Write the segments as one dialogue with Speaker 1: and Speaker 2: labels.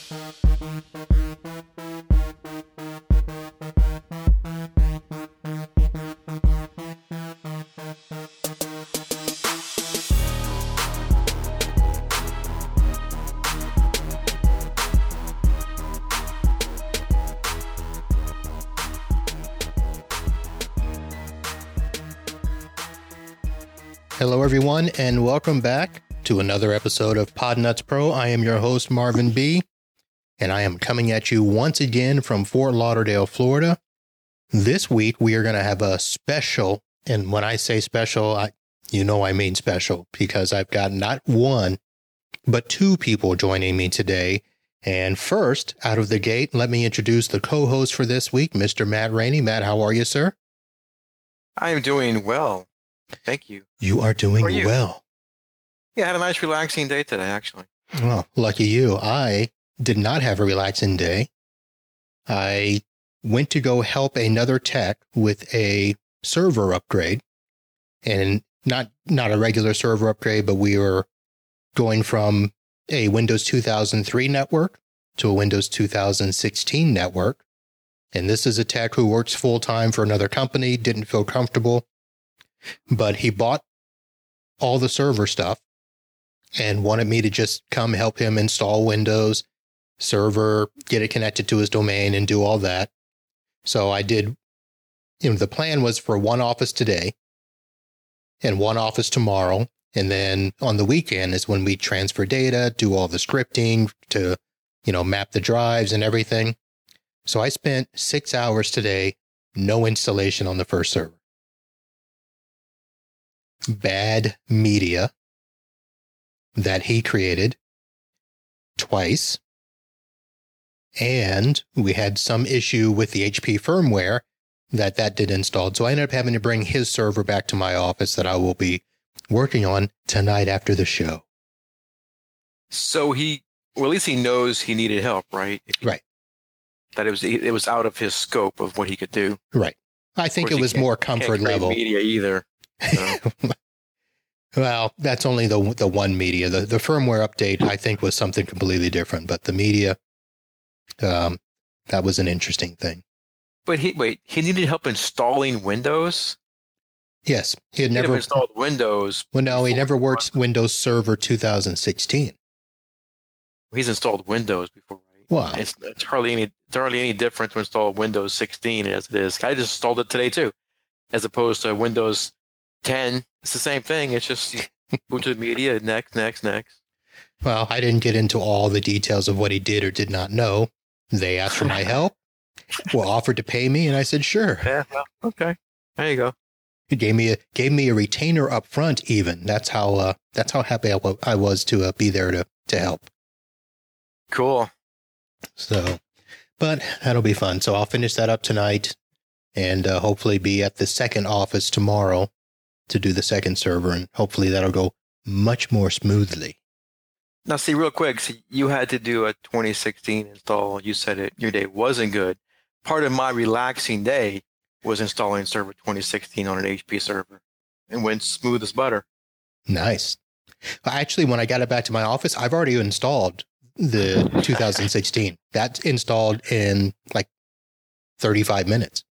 Speaker 1: Hello, everyone, and welcome back to another episode of Podnuts Pro. I am your host, Marvin B., and I am coming at you once again from Fort Lauderdale, Florida. This week, we are going to have a special, and when I say special, I mean special, because I've got not one, but two people joining me today. And first, out of the gate, let me introduce the co-host for this week, Mr. Matt Rainey. Matt, how are you, sir?
Speaker 2: I am doing well. Thank you.
Speaker 1: You are doing well.
Speaker 2: Yeah, I had a nice relaxing day today, actually.
Speaker 1: Well, lucky you. I did not have a relaxing day. I went to go help another tech with a server upgrade, and not a regular server upgrade, but we were going from a Windows 2003 network to a Windows 2016 network. And this is a tech who works full-time for another company, didn't feel comfortable. But he bought all the server stuff and wanted me to just come help him install Windows server, get it connected to his domain, and do all that. So I did, the plan was for one office today and one office tomorrow. And then on the weekend is when we transfer data, do all the scripting to, map the drives and everything. So I spent 6 hours today, no installation on the first server. Bad media that he created twice. And we had some issue with the HP firmware that did installed. So I ended up having to bring his server back to my office that I will be working on tonight after the show.
Speaker 2: So at least he knows he needed help, right?
Speaker 1: Right.
Speaker 2: That it was out of his scope of what he could do.
Speaker 1: Right. I think it was more comfort level.
Speaker 2: Media either. So.
Speaker 1: Well, that's only the one media. The firmware update, I think, was something completely different. But the media, that was an interesting thing.
Speaker 2: But he needed help installing Windows?
Speaker 1: Yes. He had never
Speaker 2: installed Windows.
Speaker 1: Well, no, he never worked Windows Server 2016.
Speaker 2: He's installed Windows before, right?
Speaker 1: Wow.
Speaker 2: It's hardly any different to install Windows 16 as it is. I just installed it today, too, as opposed to Windows 10. It's the same thing. It's just go to the media, next.
Speaker 1: Well, I didn't get into all the details of what he did or did not know. They asked for my help, offered to pay me, and I said, sure.
Speaker 2: Yeah, well, okay. There you go.
Speaker 1: He gave me a retainer up front even. That's how happy I was to be there to help.
Speaker 2: Cool.
Speaker 1: So, but that'll be fun. So I'll finish that up tonight and hopefully be at the second office tomorrow to do the second server, and hopefully that'll go much more smoothly.
Speaker 2: Now, see, real quick, so you had to do a 2016 install. You said your day wasn't good. Part of my relaxing day was installing Server 2016 on an HP server, and went smooth as butter.
Speaker 1: Nice. Actually, when I got it back to my office, I've already installed the 2016. That's installed in like 35 minutes.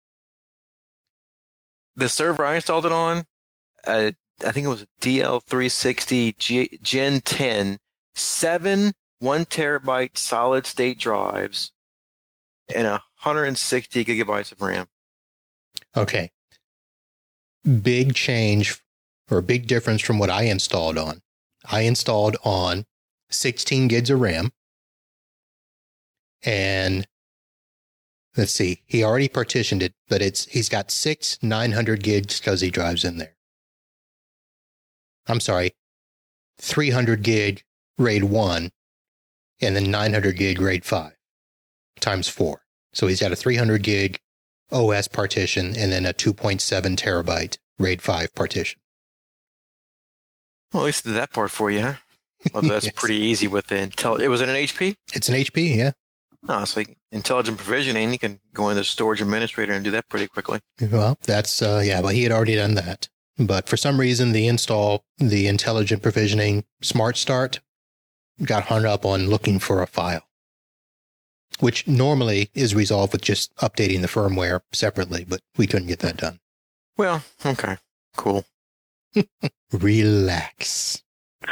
Speaker 2: The server I installed it on, I think it was a DL360 Gen 10, 7 1 terabyte solid state drives, and 160 gigabytes of RAM.
Speaker 1: Okay. Big change or big difference from what I installed on. I installed on 16 gigs of RAM. And let's see, he already partitioned it, but he's got 6 900 gigs SCSI drives in there. I'm sorry, 300 gig RAID 1 and then 900 gig RAID 5 times 4. So he's got a 300 gig OS partition and then a 2.7 terabyte RAID 5 partition.
Speaker 2: Well, at least did that part for you, huh? Well, that's
Speaker 1: Yes.
Speaker 2: pretty easy with the Intel. Was it an HP?
Speaker 1: It's an HP, yeah.
Speaker 2: No, it's like intelligent provisioning. You can go into Storage Administrator and do that pretty quickly.
Speaker 1: Well, that's, but he had already done that. But for some reason, the intelligent provisioning Smart Start got hung up on looking for a file. which normally is resolved with just updating the firmware separately, but we couldn't get that done.
Speaker 2: Well, okay, cool.
Speaker 1: Relax.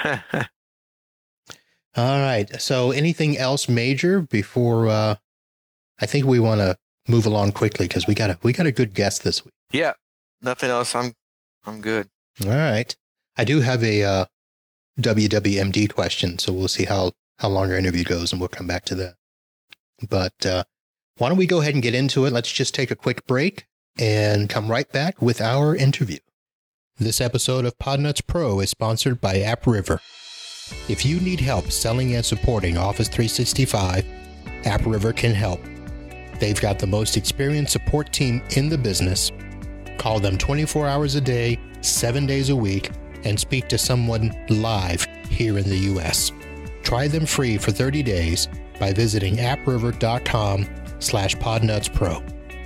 Speaker 1: All right. So anything else major before I think we want to move along quickly because we got a good guest this week.
Speaker 2: Yeah, nothing else. I'm good.
Speaker 1: All right. I do have a WWMD question, so we'll see how long our interview goes, and we'll come back to that. But why don't we go ahead and get into it? Let's just take a quick break and come right back with our interview. This episode of Podnuts Pro is sponsored by AppRiver. If you need help selling and supporting Office 365, AppRiver can help. They've got the most experienced support team in the business. Call them 24 hours a day, 7 days a week, and speak to someone live here in the U.S. Try them free for 30 days by visiting appriver.com/podnutspro.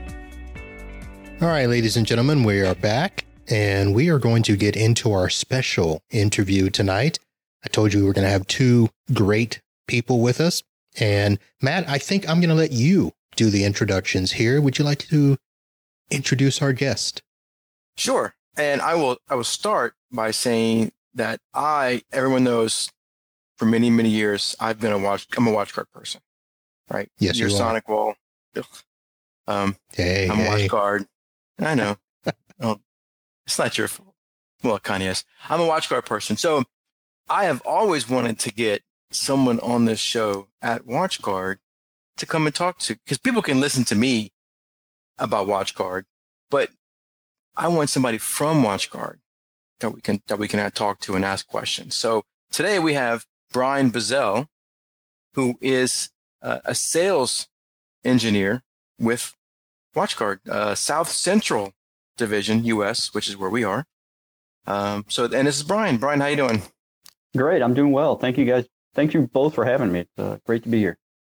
Speaker 1: All right, ladies and gentlemen, we are back, and we are going to get into our special interview tonight. I told you we were going to have two great people with us. And Matt, I think I'm going to let you do the introductions here. Would you like to introduce our guest?
Speaker 2: Sure. And I will start by saying that everyone knows for many, many years, I'm a WatchGuard person, right?
Speaker 1: Yes,
Speaker 2: Your
Speaker 1: you
Speaker 2: Sonic
Speaker 1: are.
Speaker 2: Wall. I'm
Speaker 1: Hey.
Speaker 2: a WatchGuard. I know. Oh, it's not your fault. Well, it kind of is. I'm a WatchGuard person. So I have always wanted to get someone on this show at WatchGuard to come and talk to, because people can listen to me about WatchGuard, but I want somebody from WatchGuard that we can talk to and ask questions. So today we have Brian Bazell, who is a sales engineer with WatchGuard, South Central Division, U.S., which is where we are. And this is Brian. Brian, how you doing?
Speaker 3: Great. I'm doing well. Thank you, guys. Thank you both for having me. It's great to be here.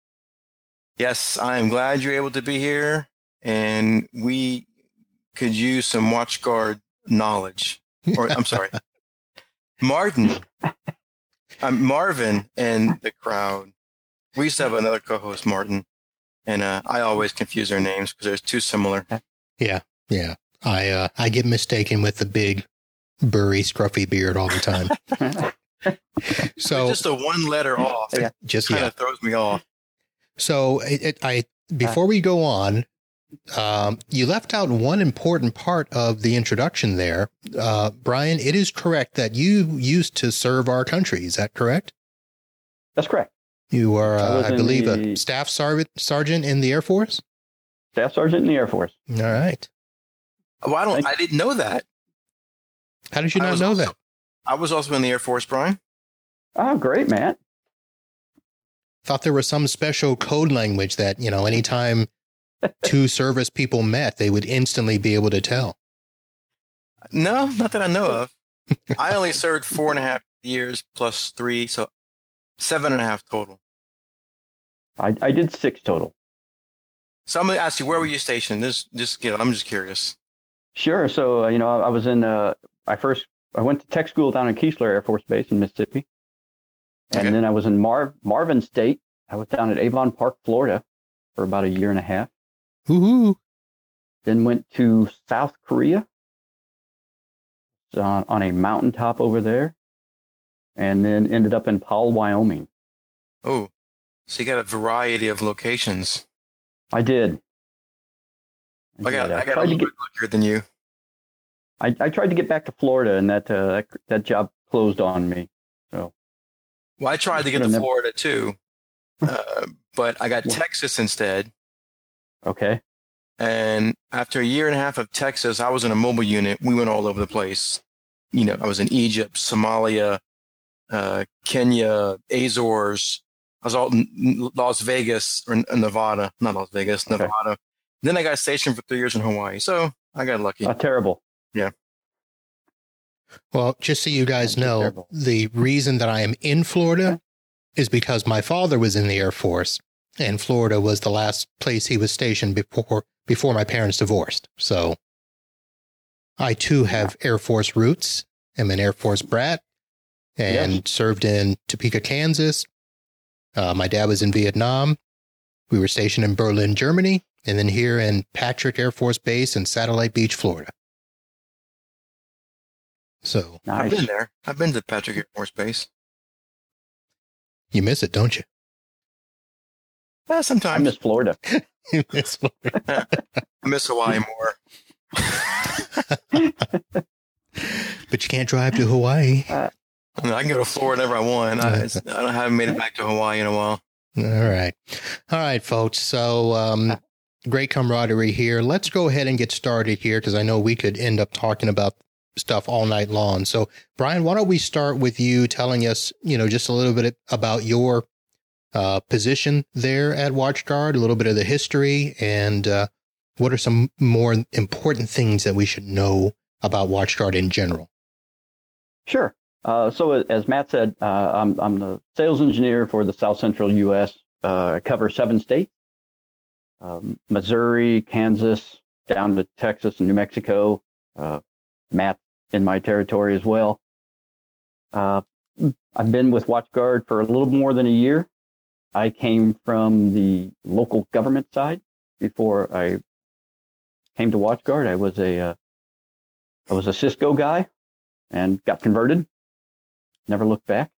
Speaker 2: Yes, I am glad you're able to be here, and we could use some WatchGuard knowledge. Or I'm sorry, Marvin and the crowd. We used to have another co-host, Martin, and I always confuse their names because they're too similar.
Speaker 1: Yeah. I get mistaken with the big, burry, scruffy beard all the time. So
Speaker 2: just a one letter off. It
Speaker 1: just
Speaker 2: kind of throws me off.
Speaker 1: So before we go on, you left out one important part of the introduction there. Brian, it is correct that you used to serve our country. Is that correct?
Speaker 3: That's correct.
Speaker 1: You are, I believe, a staff sergeant in the Air Force?
Speaker 3: Staff sergeant in the Air Force.
Speaker 1: All right.
Speaker 2: Well, I didn't know that.
Speaker 1: How did you not know that?
Speaker 2: I was also in the Air Force, Brian.
Speaker 3: Oh, great, Matt.
Speaker 1: Thought there was some special code language that, anytime two service people met, they would instantly be able to tell.
Speaker 2: No, not that I know of. I only served 4.5 years plus 3, so 7.5 total.
Speaker 3: I did 6 total.
Speaker 2: So I'm going to ask you, where were you stationed? I'm just curious.
Speaker 3: Sure. So, I was in, I went to tech school down in Keesler Air Force Base in Mississippi. And then I was in Marvin State. I was down at Avon Park, Florida for about 1.5 years.
Speaker 1: Woohoo.
Speaker 3: Then went to South Korea on a mountaintop over there. And then ended up in Powell, Wyoming.
Speaker 2: Oh, so you got a variety of locations.
Speaker 3: I did.
Speaker 2: I got a little bit luckier than you.
Speaker 3: I tried to get back to Florida, and that job closed on me. So.
Speaker 2: Well, I tried to get to Florida too, but I got Texas instead.
Speaker 3: Okay.
Speaker 2: And after 1.5 years of Texas, I was in a mobile unit. We went all over the place. I was in Egypt, Somalia, Kenya, Azores. I was all in Las Vegas or Nevada, not Las Vegas, Nevada. Okay. Then I got stationed for 3 years in Hawaii. So I got lucky.
Speaker 3: Terrible.
Speaker 2: Yeah.
Speaker 1: Well, just so you guys know, the reason that I am in Florida is because my father was in the Air Force, and Florida was the last place he was stationed before my parents divorced. So I too have Air Force roots. I'm an Air Force brat and served in Topeka, Kansas. My dad was in Vietnam. We were stationed in Berlin, Germany, and then here in Patrick Air Force Base in Satellite Beach, Florida. So
Speaker 3: Nice.
Speaker 2: I've been there. I've been to Patrick Air Force Base.
Speaker 1: you miss it, don't you?
Speaker 3: I
Speaker 2: Sometimes.
Speaker 3: miss Florida.
Speaker 1: You miss Florida.
Speaker 2: I miss Hawaii more.
Speaker 1: But you can't drive to Hawaii.
Speaker 2: I can go to Florida whenever I want. I haven't made it back to Hawaii in a while.
Speaker 1: All right, folks. So great camaraderie here. Let's go ahead and get started here because I know we could end up talking about stuff all night long. So, Brian, why don't we start with you telling us, just a little bit about your position there at WatchGuard, a little bit of the history, and what are some more important things that we should know about WatchGuard in general?
Speaker 3: Sure. So as Matt said, I'm the sales engineer for the South Central U.S. I cover 7 states, Missouri, Kansas, down to Texas and New Mexico. Matt in my territory as well. I've been with WatchGuard for a little more than a year. I came from the local government side before I came to WatchGuard. I was a Cisco guy and got converted. Never looked back.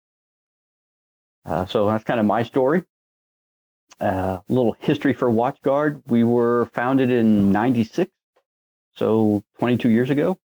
Speaker 3: So that's kind of my story. A little history for WatchGuard. We were founded in '96, so 22 years ago.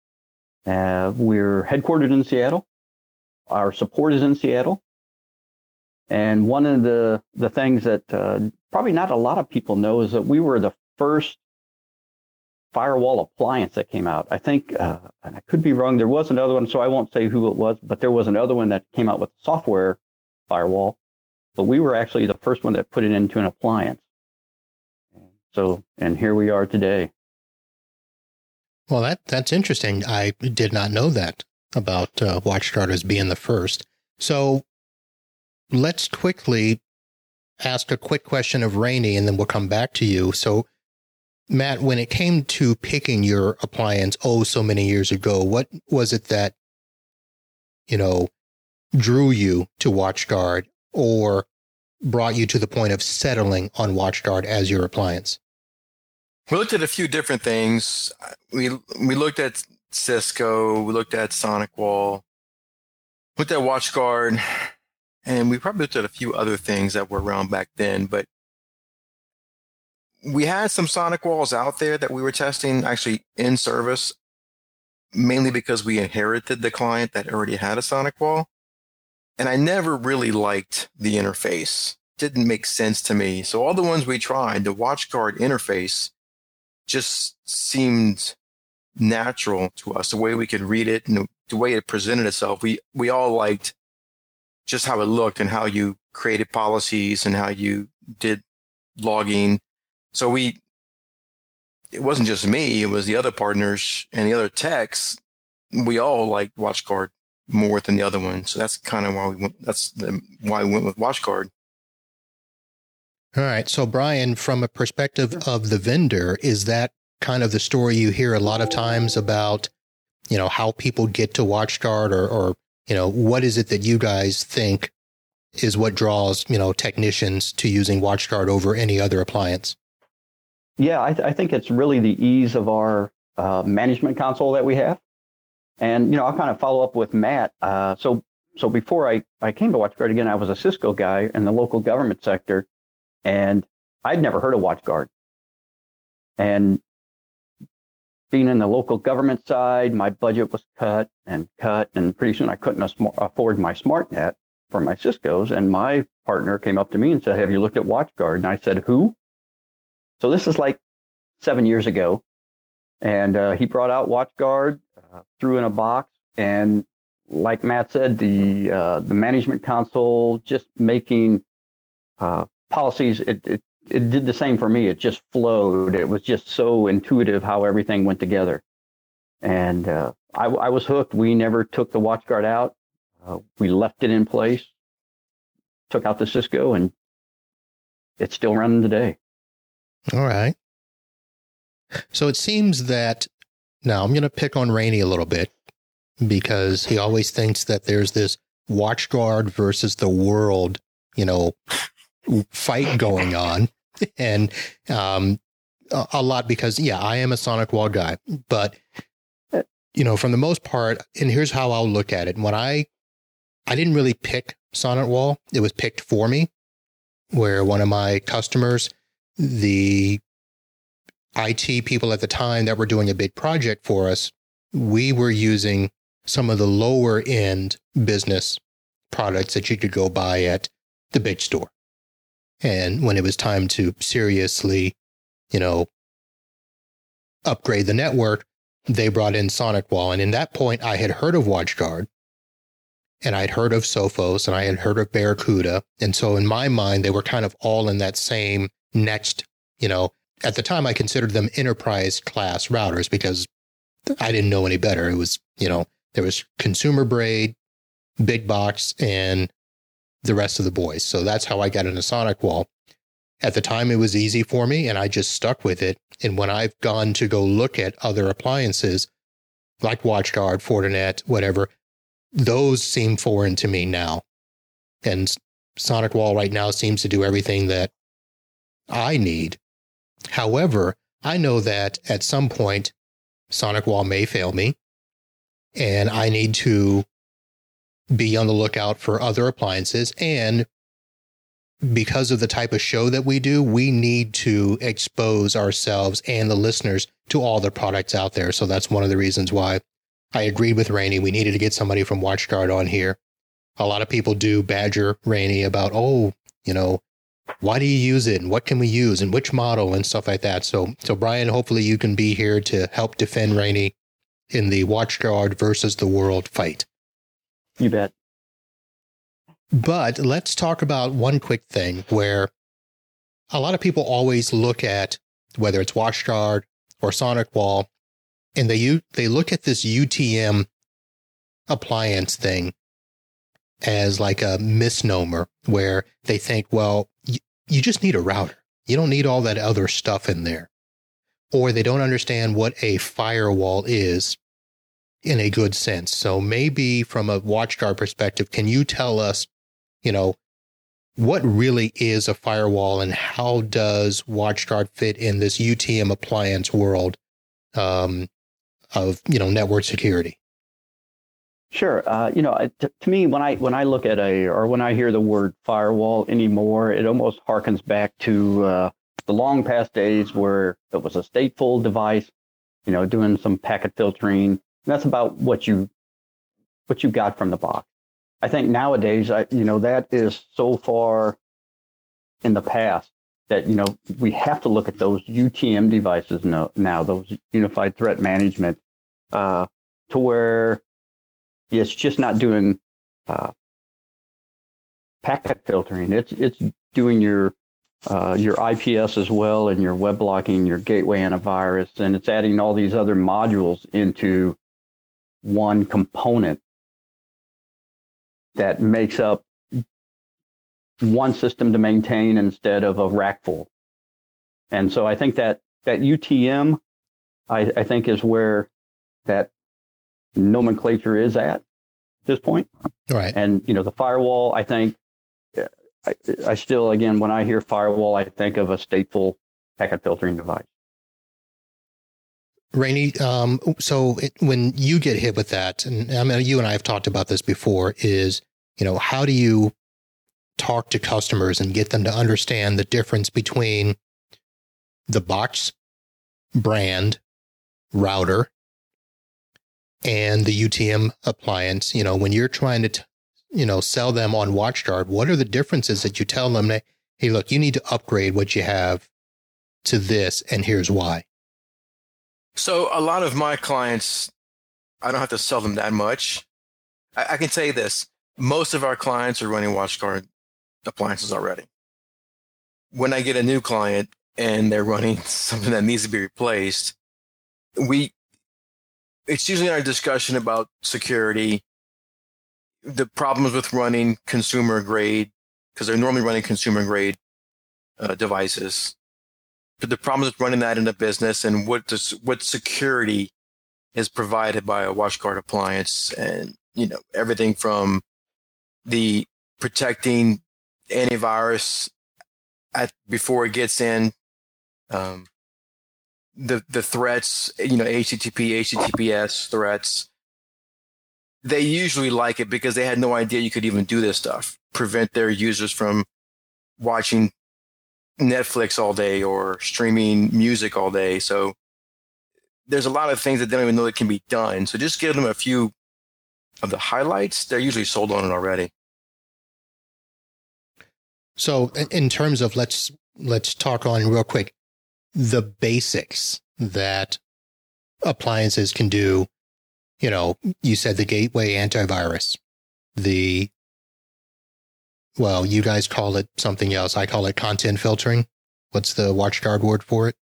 Speaker 3: We're headquartered in Seattle. Our support is in Seattle. And one of the things that probably not a lot of people know is that we were the first firewall appliance that came out. I think, and I could be wrong, there was another one, so I won't say who it was, but there was another one that came out with software firewall. But we were actually the first one that put it into an appliance. So, and here we are today.
Speaker 1: Well, that's interesting. I did not know that about WatchGuard as being the first. So let's quickly ask a quick question of Rainey, and then we'll come back to you. So, Matt, when it came to picking your appliance so many years ago, what was it that, drew you to WatchGuard or brought you to the point of settling on WatchGuard as your appliance?
Speaker 2: We looked at a few different things. We looked at Cisco, we looked at SonicWall, looked at WatchGuard, and we probably looked at a few other things that were around back then. But we had some SonicWalls out there that we were testing actually in service, mainly because we inherited the client that already had a SonicWall. And I never really liked the interface. Didn't make sense to me. So all the ones we tried, the WatchGuard interface just seemed natural to us. The way we could read it and the way it presented itself, we all liked just how it looked and how you created policies and how you did logging. So it wasn't just me, it was the other partners and the other techs. We all liked WatchGuard more than the other one. So that's kind of why why we went with WatchGuard.
Speaker 1: All right. So, Brian, from a perspective of the vendor, is that kind of the story you hear a lot of times about, how people get to WatchGuard or what is it that you guys think is what draws, technicians to using WatchGuard over any other appliance?
Speaker 3: Yeah, I think it's really the ease of our management console that we have. And, I'll kind of follow up with Matt. So before I came to WatchGuard, again, I was a Cisco guy in the local government sector, and I'd never heard of WatchGuard. And being in the local government side, my budget was cut, and pretty soon I couldn't afford my SmartNet for my Cisco's. And my partner came up to me and said, "Have you looked at WatchGuard?" And I said, "Who?" So this is like 7 years ago. And he brought out WatchGuard, threw in a box, and like Matt said, the management console, just making policies, it did the same for me. It just flowed. It was just so intuitive how everything went together. And I was hooked. We never took the WatchGuard out. We left it in place, took out the Cisco, and it's still running today.
Speaker 1: All right. So it seems that now I'm going to pick on Rainey a little bit because he always thinks that there's this WatchGuard versus the world, fight going on, and a lot because, yeah, I am a SonicWall guy, but from the most part, and here's how I'll look at it. When I didn't really pick SonicWall, it was picked for me, where one of my customers, the IT people at the time that were doing a big project for us, we were using some of the lower end business products that you could go buy at the big store. And when it was time to seriously, upgrade the network, they brought in SonicWall. And in that point, I had heard of WatchGuard, and I'd heard of Sophos, and I had heard of Barracuda. And so in my mind, they were kind of all in that same next, at the time I considered them enterprise class routers because I didn't know any better. It was, there was consumer grade, big box, and the rest of the boys. So that's how I got into SonicWall. At the time, it was easy for me, and I just stuck with it. And when I've gone to go look at other appliances like WatchGuard, Fortinet, whatever, those seem foreign to me now. And SonicWall right now seems to do everything that I need. However, I know that at some point, SonicWall may fail me, and I need to be on the lookout for other appliances. And because of the type of show that we do, we need to expose ourselves and the listeners to all the products out there. So that's one of the reasons why I agreed with Rainey. We needed to get somebody from WatchGuard on here. A lot of people do badger Rainey about, why do you use it? And what can we use? And which model and stuff like that. So Brian, hopefully you can be here to help defend Rainey in the WatchGuard versus the world fight.
Speaker 3: You bet.
Speaker 1: But let's talk about one quick thing where a lot of people always look at whether it's WatchGuard or SonicWall, and they look at this UTM appliance thing as like a misnomer where they think, well, you just need a router. You don't need all that other stuff in there. Or they don't understand what a firewall is in a good sense. So maybe from a WatchGuard perspective, can you tell us, what really is a firewall and how does WatchGuard fit in this UTM appliance world of network security?
Speaker 3: Sure. To me, when I look at when I hear the word firewall anymore, it almost harkens back to the long past days where it was a stateful device, doing some packet filtering. And that's about what you got from the box. I think nowadays, that is so far in the past that, we have to look at those UTM devices now, those Unified Threat Management, to where it's just not doing packet filtering. It's doing your IPS as well, and your web blocking, your gateway antivirus, and it's adding all these other modules into one component that makes up one system to maintain instead of a rack full. And so I think that UTM, I think, is where that nomenclature is at this point.
Speaker 1: Right.
Speaker 3: And, the firewall, I think, I still, again, when I hear firewall, I think of a stateful packet filtering device.
Speaker 1: Rainey, when you get hit with that, and I mean, you and I have talked about this before, is, how do you talk to customers and get them to understand the difference between the box brand router and the UTM appliance? When you're trying to, sell them on WatchGuard, what are the differences that you tell them that, hey, look, you need to upgrade what you have to this, and here's why?
Speaker 2: So a lot of my clients, I don't have to sell them that much. I can say this. Most of our clients are running WatchGuard appliances already. When I get a new client and they're running something that needs to be replaced, it's usually our discussion about security, the problems with running consumer grade, because they're normally running consumer grade devices. But the problems with running that in a business and what security is provided by a WatchGuard appliance, and everything from the protecting antivirus before it gets in the threats, HTTP, HTTPS threats, they usually like it because they had no idea you could even do this stuff, prevent their users from watching Netflix all day or streaming music all day. So there's a lot of things that they don't even know that can be done. So just give them a few of the highlights. They're usually sold on it already.
Speaker 1: So in terms of, let's talk on real quick, the basics that appliances can do. You said the gateway antivirus, you guys call it something else. I call it content filtering. What's the WatchGuard word for it?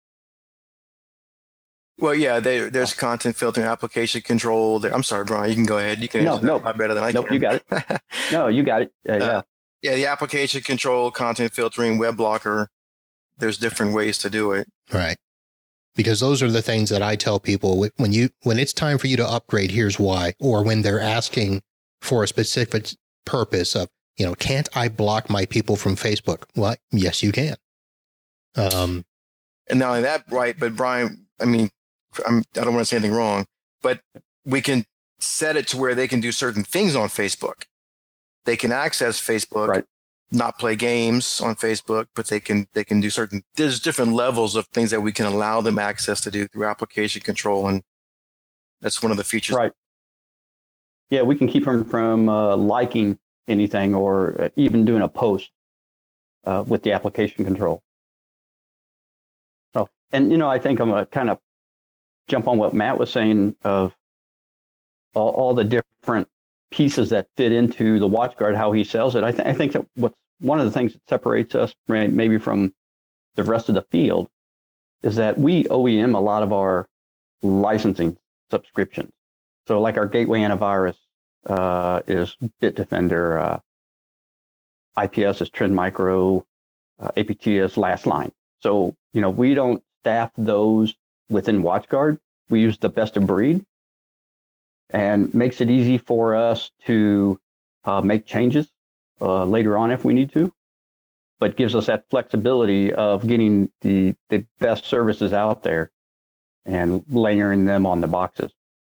Speaker 2: Well, yeah, there's content filtering, application control. I'm sorry, Brian, you can go ahead. You can answer that a lot better than I can.
Speaker 3: Nope, you got it. No, you got it. Yeah.
Speaker 2: Yeah, the application control, content filtering, web blocker. There's different ways to do it.
Speaker 1: Right. Because those are the things that I tell people when it's time for you to upgrade, here's why. Or when they're asking for a specific purpose of, can't I block my people from Facebook? Well, yes, you can.
Speaker 2: And not only that, right, but Brian, I don't want to say anything wrong, but we can set it to where they can do certain things on Facebook. They can access Facebook,
Speaker 3: right,
Speaker 2: not play games on Facebook, but they can do there's different levels of things that we can allow them access to do through application control. And that's one of the features.
Speaker 3: Right. Yeah, we can keep them from liking anything or even doing a post with the application control. So, and, I think I'm going to kind of jump on what Matt was saying of all the different pieces that fit into the WatchGuard, how he sells it. I think that what's one of the things that separates us maybe from the rest of the field is that we OEM a lot of our licensing subscriptions. So like our gateway antivirus is Bitdefender, IPS is Trend Micro, APT is Lastline. So, we don't staff those within WatchGuard. We use the best of breed, and makes it easy for us to make changes later on if we need to, but gives us that flexibility of getting the best services out there and layering them on the boxes.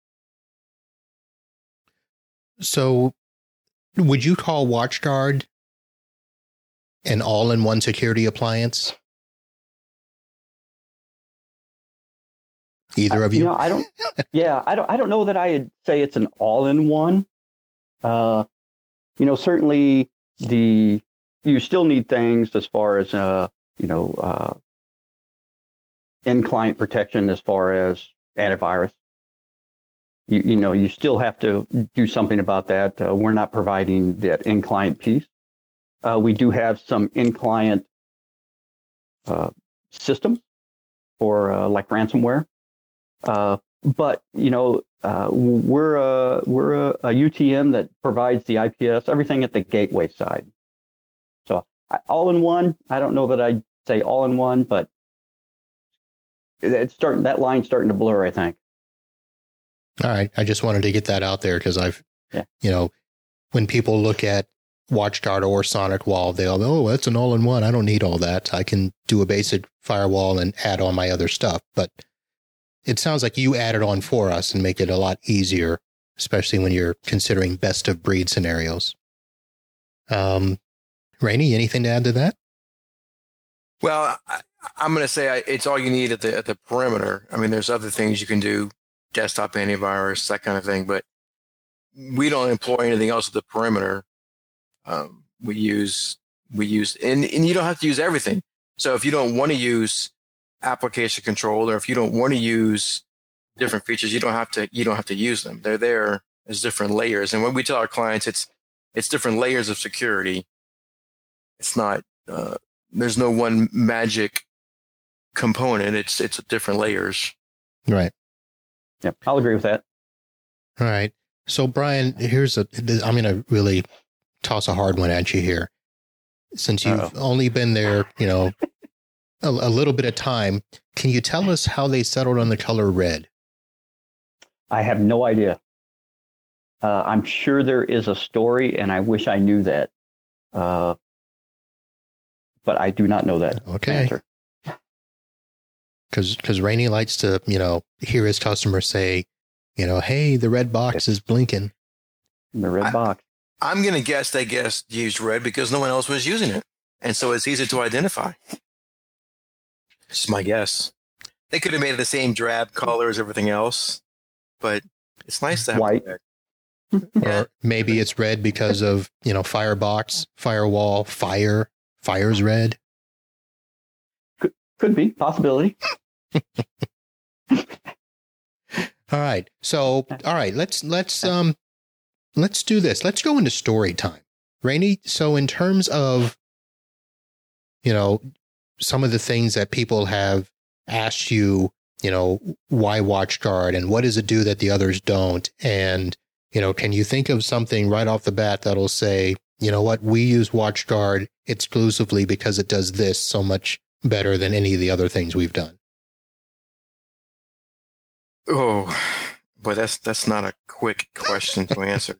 Speaker 1: So would you call WatchGuard an all-in-one security appliance? Either of you?
Speaker 3: I don't. Yeah, I don't know that I'd say it's an all-in-one. Certainly you still need things as far as end client protection, as far as antivirus. You still have to do something about that. We're not providing that end client piece. We do have some end client systems for like ransomware. But we're a UTM that provides the IPS, everything at the gateway side. So all in one, I don't know that I'd say all in one, but that line's starting to blur, I think.
Speaker 1: All right. I just wanted to get that out there because when people look at WatchGuard or SonicWall, they'll, oh, that's an all-in-one. I don't need all that. I can do a basic firewall and add on my other stuff. But it sounds like you add it on for us and make it a lot easier, especially when you're considering best of breed scenarios. Rainey, anything to add to that?
Speaker 2: Well, I'm going to say it's all you need at the perimeter. There's other things you can do, desktop antivirus, that kind of thing, but we don't employ anything else at the perimeter. We use, and you don't have to use everything. So if you don't want to use application control, or if you don't want to use different features, you don't have to use them. They're there as different layers. And when we tell our clients, it's different layers of security. It's not, there's no one magic component. It's different layers.
Speaker 1: Right.
Speaker 3: Yep. I'll agree with that.
Speaker 1: All right. So Brian, I'm going to really toss a hard one at you here. Since you've only been there, a little bit of time, can you tell us how they settled on the color red?
Speaker 3: I have no idea. I'm sure there is a story, and I wish I knew that. But but I do not know that
Speaker 1: Okay.
Speaker 3: answer.
Speaker 1: Because Rainey likes to, hear his customers say, hey, the red box is blinking.
Speaker 3: The red box.
Speaker 2: I'm going to guess they used red because no one else was using it. And so it's easy to identify. It's my guess. They could have made it the same drab color as everything else, but it's nice to have
Speaker 3: White.
Speaker 2: red.
Speaker 1: Or maybe it's red because of, firebox, firewall, fire's red.
Speaker 3: Could be. Possibility.
Speaker 1: All right. So, let's do this. Let's go into story time. Rainey, so in terms of, some of the things that people have asked you, why WatchGuard and what does it do that the others don't? And, can you think of something right off the bat that'll say, you know what, we use WatchGuard exclusively because it does this so much better than any of the other things we've done?
Speaker 2: Oh, but that's not a quick question to answer.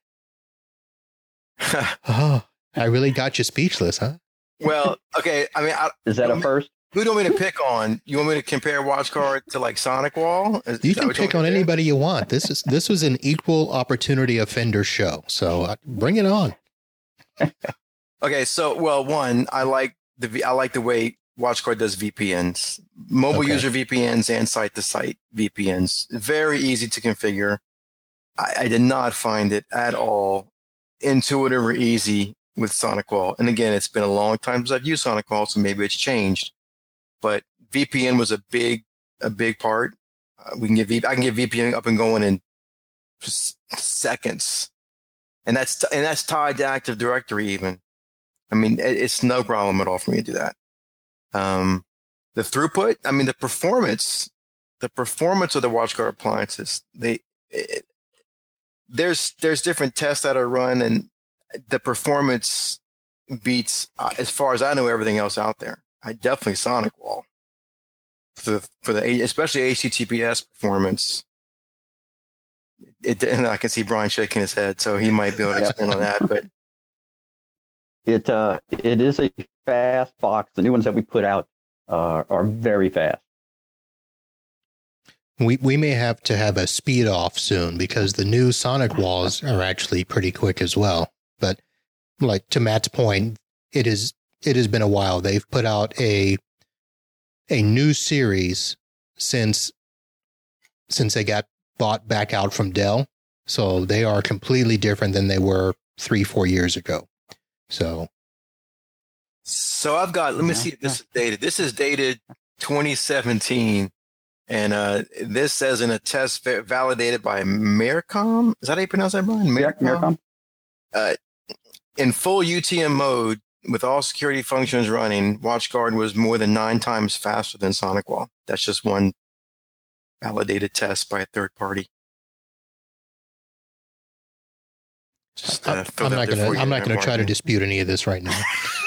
Speaker 1: Oh, I really got you speechless, huh?
Speaker 2: Well, okay. I mean,
Speaker 3: Is that a first?
Speaker 2: who do you want me to pick on? You want me to compare WatchGuard to like SonicWall?
Speaker 1: You can pick on anybody you want. This was an equal opportunity offender show, so bring it on.
Speaker 2: Okay, so one, I like the way WatchGuard does VPNs, mobile user VPNs and site-to-site VPNs. Very easy to configure. I did not find it at all intuitive or easy with SonicWall. And again, it's been a long time since I've used SonicWall, so maybe it's changed. But VPN was a big part. I can get VPN up and going in seconds, and that's tied to Active Directory even. I mean, it's no problem at all for me to do that. The throughput, I mean, the performance of the WatchGuard appliances, there's different tests that are run, and the performance beats, as far as I know, everything else out there. I definitely SonicWall for the especially HTTPS performance. And I can see Brian shaking his head, so he might be able to expand on that. But
Speaker 3: it is a fast box. The new ones that we put out are very fast.
Speaker 1: We may have to have a speed off soon because the new SonicWalls are actually pretty quick as well. But like to Matt's point, it has been a while. They've put out a new series since they got bought back out from Dell. So they are completely different than they were 3-4 years ago. So
Speaker 2: I've got, let me see if this is dated. This is dated 2017. And this says in a test validated by Miercom. Is that how you pronounce that, Brian?
Speaker 3: Miercom.
Speaker 2: In full UTM mode, with all security functions running, WatchGuard was more than 9 times faster than SonicWall. That's just one validated test by a third party. Just,
Speaker 1: I'm not going to try to dispute any of this right now.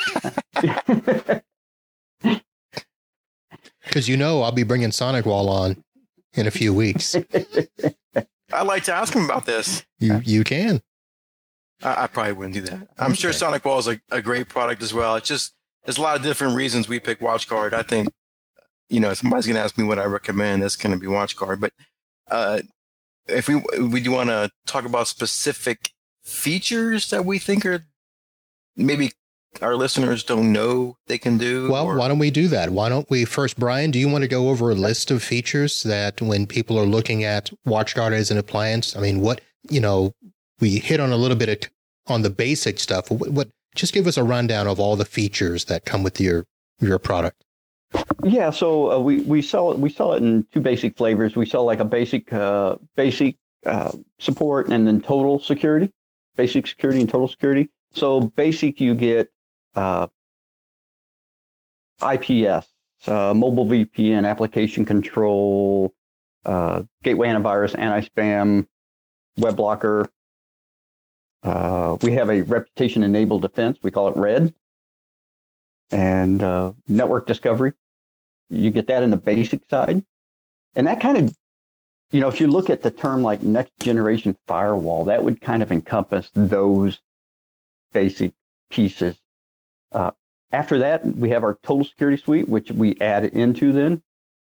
Speaker 1: Because I'll be bringing SonicWall on in a few weeks.
Speaker 2: I'd like to ask him about this.
Speaker 1: You can.
Speaker 2: I probably wouldn't do that. I'm sure SonicWall is a great product as well. It's just, there's a lot of different reasons we pick WatchGuard. I think, if somebody's going to ask me what I recommend, that's going to be WatchGuard. But if we do want to talk about specific features that we think are maybe our listeners don't know they can do.
Speaker 1: Well, why don't we do that? Why don't we first, Brian, do you want to go over a list of features that when people are looking at WatchGuard as an appliance, I mean, what, we hit on a little bit on the basic stuff. What just give us a rundown of all the features that come with your product.
Speaker 3: Yeah, so we sell it in 2 basic flavors. We sell like a basic support and then total security, basic security and total security. So basic, you get IPS, mobile VPN, application control, gateway antivirus, anti-spam, web blocker. We have a reputation-enabled defense. We call it RED. And network discovery. You get that in the basic side. And that kind of, if you look at the term like next generation firewall, that would kind of encompass those basic pieces. After that, we have our Total Security Suite, which we add into then.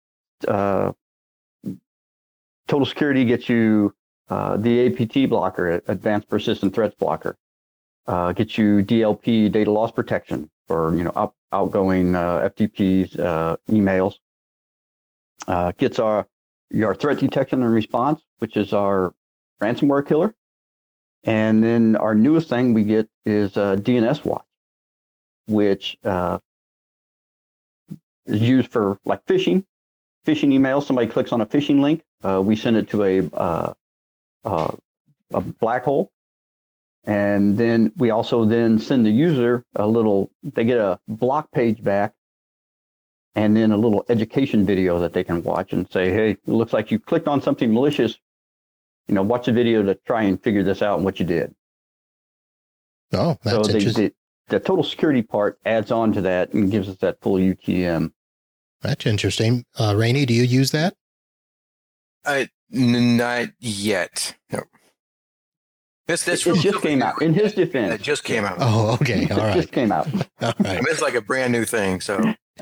Speaker 3: Total Security gets you the APT blocker, Advanced Persistent Threats blocker. Gets you DLP, data loss protection, for outgoing FTPs, emails. Gets your threat detection and response, which is our ransomware killer. And then our newest thing we get is DNS Watch, which is used for like phishing emails. Somebody clicks on a phishing link, we send it to a black hole. And then we also then send the user they get a block page back and then a little education video that they can watch and say, hey, it looks like you clicked on something malicious. Watch the video to try and figure this out and what you did.
Speaker 1: Oh, that's interesting.
Speaker 3: The total security part adds on to that and gives us that full UTM.
Speaker 1: That's interesting. Rainey, do you use that?
Speaker 2: Not yet. No.
Speaker 3: It just came out. In his defense.
Speaker 2: It just came out.
Speaker 1: Oh, okay. All right.
Speaker 3: It just came out.
Speaker 1: All right.
Speaker 2: It's like a brand new thing. So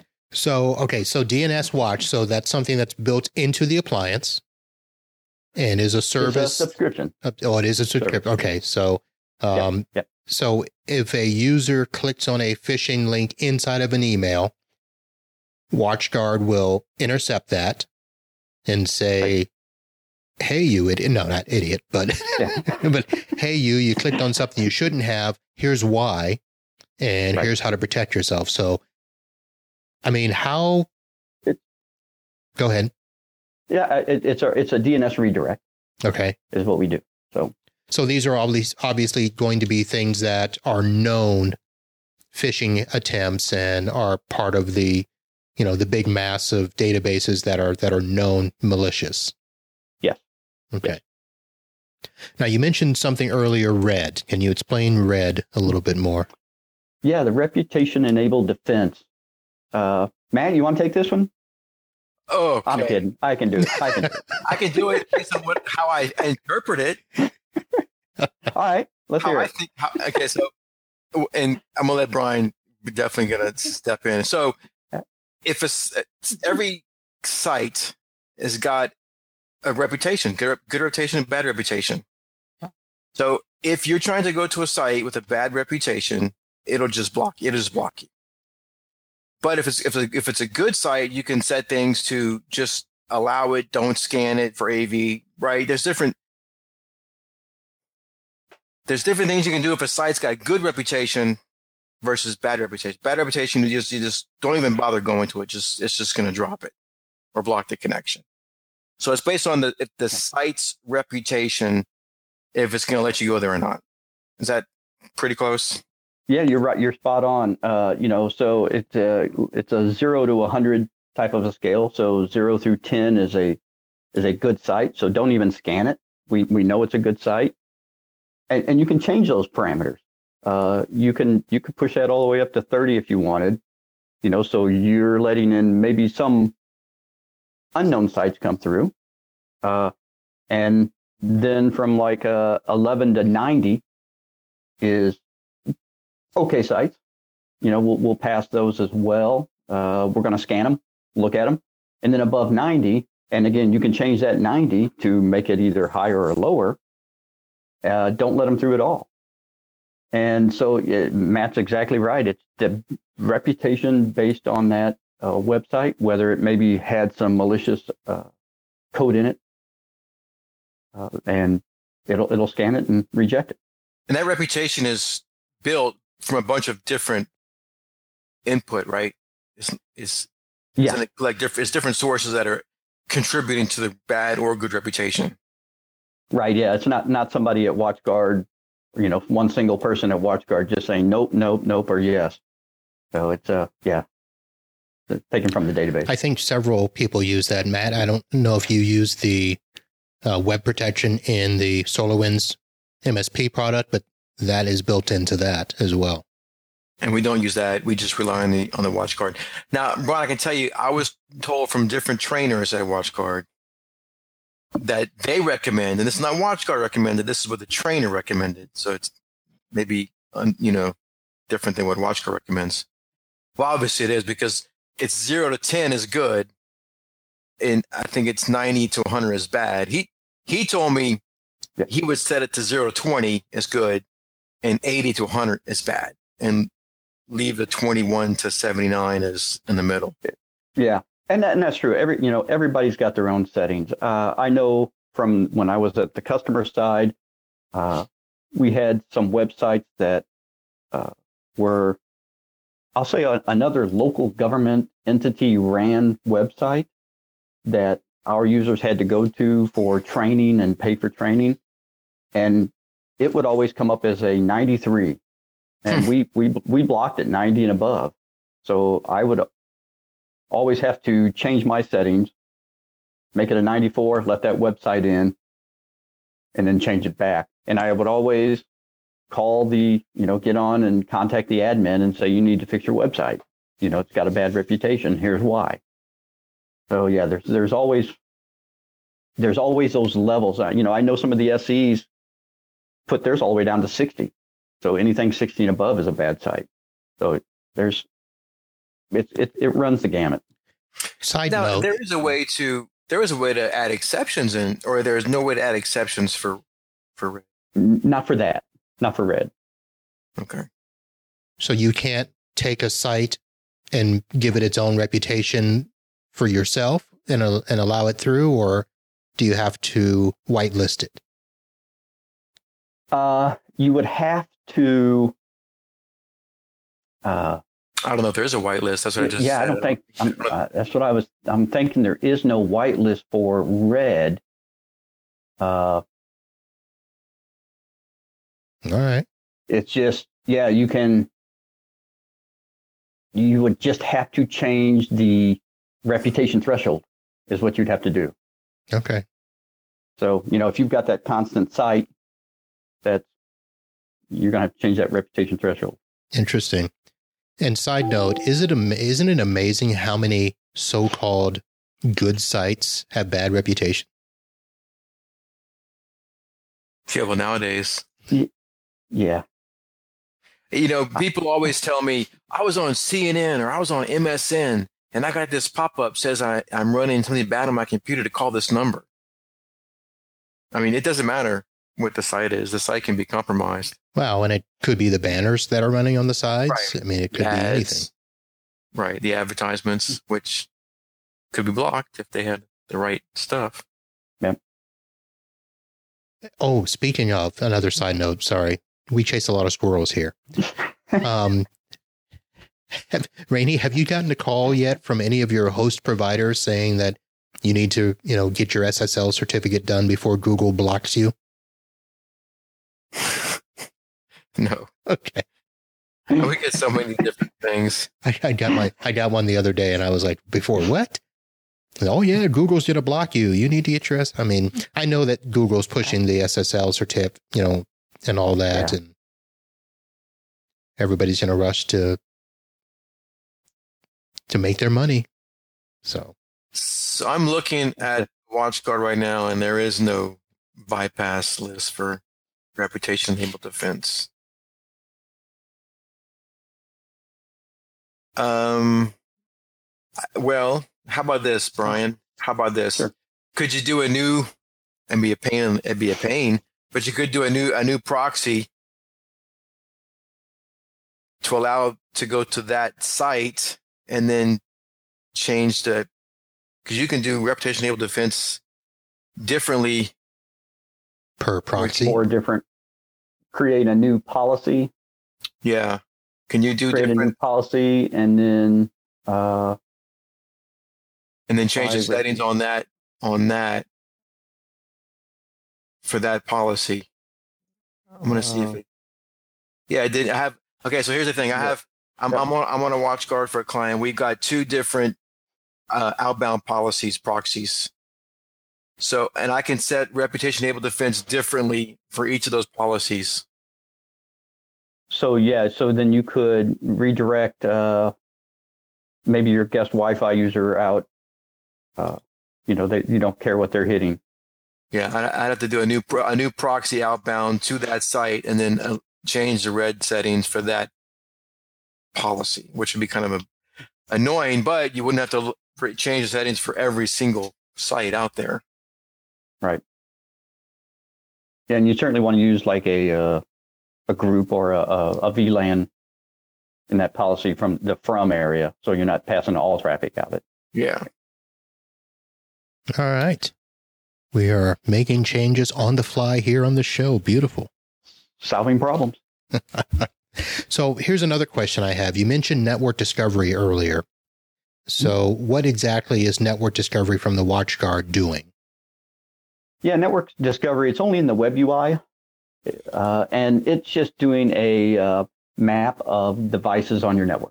Speaker 1: DNS Watch. So that's something that's built into the appliance and is a service.
Speaker 3: It's a subscription.
Speaker 1: Oh, it is a subscription. Okay. So,
Speaker 3: Yep.
Speaker 1: So if a user clicks on a phishing link inside of an email, WatchGuard will intercept that and say, hey, you idiot. No, not idiot, but, but hey, you clicked on something you shouldn't have. Here's why. And here's how to protect yourself. So, I mean, go ahead.
Speaker 3: Yeah, it's a DNS redirect.
Speaker 1: Okay.
Speaker 3: Is what we do.
Speaker 1: So these are obviously going to be things that are known phishing attempts and are part of the, the big mass of databases that are known malicious.
Speaker 3: Yes.
Speaker 1: Okay. Yes. Now you mentioned something earlier, RED. Can you explain RED a little bit more?
Speaker 3: Yeah, the reputation enabled defense. Matt, you want to take this one?
Speaker 2: Oh, okay.
Speaker 3: I'm kidding. I can do it.
Speaker 2: I can do it based on how I interpret it.
Speaker 3: All right, let's hear it.
Speaker 2: Okay, so, and I'm gonna let Brian definitely gonna step in. So, if every site has got a reputation, good reputation and bad reputation. So, if you're trying to go to a site with a bad reputation, it'll just block you. But if it's a good site, you can set things to just allow it, don't scan it for AV. Right? There's different things you can do if a site's got good reputation versus bad reputation. Bad reputation, you just don't even bother going to it. It's just going to drop it or block the connection. So it's based on the site's reputation, if it's going to let you go there or not. Is that pretty close?
Speaker 3: Yeah, you're right. You're spot on. So it's a 0 to 100 type of a scale. So 0 through 10 is a good site. So don't even scan it. We know it's a good site. And you can change those parameters. You can push that all the way up to 30 if you wanted. So you're letting in maybe some unknown sites come through, and then from like 11 to 90 is okay sites. We'll pass those as well. We're going to scan them, look at them, and then above 90. And again, you can change that 90 to make it either higher or lower. Don't let them through at all. And so Matt's exactly right. It's the reputation based on that website, whether it maybe had some malicious code in it, and it'll scan it and reject it.
Speaker 2: And that reputation is built from a bunch of different input, right? It's different sources that are contributing to the bad or good reputation.
Speaker 3: Right. Yeah. It's not somebody at WatchGuard, one single person at WatchGuard just saying nope, or yes. So it's taken from the database.
Speaker 1: I think several people use that, Matt. I don't know if you use the web protection in the SolarWinds MSP product, but that is built into that as well.
Speaker 2: And we don't use that. We just rely on the WatchGuard. Now, Brian, I can tell you, I was told from different trainers at WatchGuard that they recommend, and this is not WatchGuard recommended, this is what the trainer recommended. So it's maybe, different than what WatchGuard recommends. Well, obviously it is because it's 0 to 10 is good, and I think it's 90 to 100 is bad. He told me he would set it to 0 to 20 is good, and 80 to 100 is bad, and leave the 21 to 79 is in the middle.
Speaker 3: Yeah, and that's true. Everybody's got their own settings. I know from when I was at the customer side, we had some websites that were, I'll say, another local government entity ran website that our users had to go to for training and pay for training, and it would always come up as a 93, and we blocked at 90 and above. So I would always have to change my settings, make it a 94, let that website in, and then change it back. And I would always call get on and contact the admin and say, you need to fix your website. It's got a bad reputation. Here's why. So yeah, there's always those levels. I know some of the SEs put theirs all the way down to 60. So anything 60 and above is a bad site. So it runs the gamut.
Speaker 1: Side note,
Speaker 2: there is a way to add exceptions in, or there is no way to add exceptions for red.
Speaker 3: Not for that. Not for red.
Speaker 2: Okay.
Speaker 1: So you can't take a site and give it its own reputation for yourself and allow it through, or do you have to whitelist it?
Speaker 3: You would have to.
Speaker 2: I don't know if there is a whitelist. That's what I just said.
Speaker 3: I don't think. That's what I'm thinking. There is no whitelist for red.
Speaker 1: All right.
Speaker 3: It's just, you would just have to change the reputation threshold is what you'd have to do.
Speaker 1: Okay.
Speaker 3: So, if you've got that constant site, you're going to have to change that reputation threshold.
Speaker 1: Interesting. And side note, isn't it amazing how many so-called good sites have bad reputation?
Speaker 2: Yeah, well, nowadays.
Speaker 3: Yeah.
Speaker 2: People always tell me, I was on CNN or I was on MSN, and I got this pop-up says I'm running something bad on my computer to call this number. I mean, it doesn't matter what the site is. The site can be compromised.
Speaker 1: Wow, and it could be the banners that are running on the sides.
Speaker 2: Right.
Speaker 1: I mean, it could be anything.
Speaker 2: Right, the advertisements, which could be blocked if they had the right stuff.
Speaker 3: Yeah.
Speaker 1: Oh, speaking of, another side note, sorry. We chase a lot of squirrels here. Rainey, have you gotten a call yet from any of your host providers saying that you need to, get your SSL certificate done before Google blocks you?
Speaker 2: No.
Speaker 1: Okay.
Speaker 2: We get so many different things.
Speaker 1: I got one the other day and I was like, before what? Oh yeah, Google's going to block you. You need to get your I mean, I know that Google's pushing the SSL certificate, and all that, and everybody's going to rush to make their money. So
Speaker 2: I'm looking at WatchGuard right now, and there is no bypass list for reputation-enabled defense. Well, how about this, Brian? How about this?
Speaker 3: Sure.
Speaker 2: Could you do a new? It'd be a pain. But you could do a new proxy to allow to go to that site and then change because you can do reputation-enabled defense differently
Speaker 1: per proxy
Speaker 3: or different. Create a new policy.
Speaker 2: Yeah, can you do
Speaker 3: create a new policy and then
Speaker 2: change the settings on that for that policy? I'm going to see if it. Yeah, I did. I have. Okay, so here's the thing. I'm on a WatchGuard for a client. We've got two different outbound proxies. So, and I can set reputation-enabled defense differently for each of those policies.
Speaker 3: So then you could redirect maybe your guest Wi-Fi user out. You don't care what they're hitting.
Speaker 2: Yeah, I'd have to do a new proxy outbound to that site, and then change the red settings for that policy, which would be kind of annoying, but you wouldn't have to change the settings for every single site out there.
Speaker 3: Right. Yeah, and you certainly want to use like a group or a VLAN in that policy from the from area, so you're not passing all traffic out of it.
Speaker 2: Yeah.
Speaker 1: All right. We are making changes on the fly here on the show. Beautiful.
Speaker 3: Solving problems.
Speaker 1: So here's another question I have. You mentioned network discovery earlier. So what exactly is network discovery from the WatchGuard doing?
Speaker 3: Yeah, network discovery, it's only in the web UI, and it's just doing a map of devices on your network.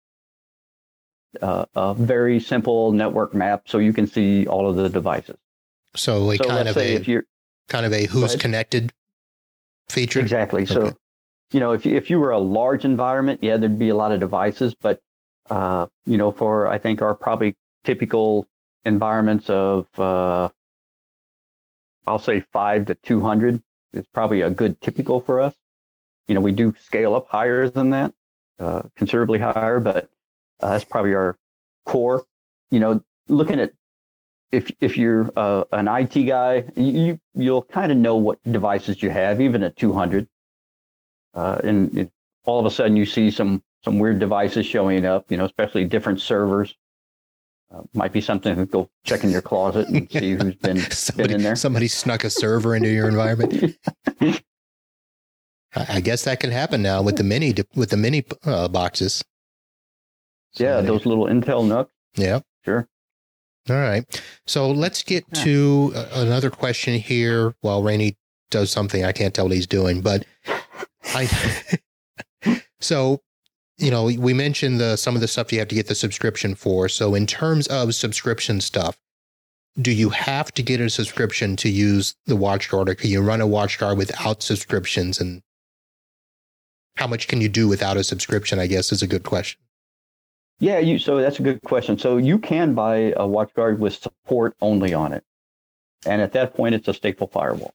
Speaker 3: A very simple network map, so you can see all of the devices.
Speaker 1: So kind of a who's connected feature?
Speaker 3: Exactly.
Speaker 1: Okay.
Speaker 3: So, if you were a large environment, yeah, there'd be a lot of devices, but, for, I think, our probably typical environments of, I'll say 5 to 200 is probably a good typical for us. We do scale up higher than that, considerably higher, but that's probably our core. Looking at if you're an IT guy, you'll kind of know what devices you have, even at 200. And all of a sudden you see some weird devices showing up, especially different servers. Might be something to go check in your closet and see who's been in there.
Speaker 1: Somebody snuck a server into your environment. I guess that can happen now with the mini boxes. So
Speaker 3: yeah, those little Intel NUCs.
Speaker 1: Yeah,
Speaker 3: sure.
Speaker 1: All right. So let's get to another question here while Rainey does something. I can't tell what he's doing, but so, we mentioned some of the stuff you have to get the subscription for. So in terms of subscription stuff, do you have to get a subscription to use the WatchGuard, or can you run a WatchGuard without subscriptions? And how much can you do without a subscription, I guess, is a good question.
Speaker 3: Yeah, so that's a good question. So you can buy a WatchGuard with support only on it. And at that point, it's a stateful firewall.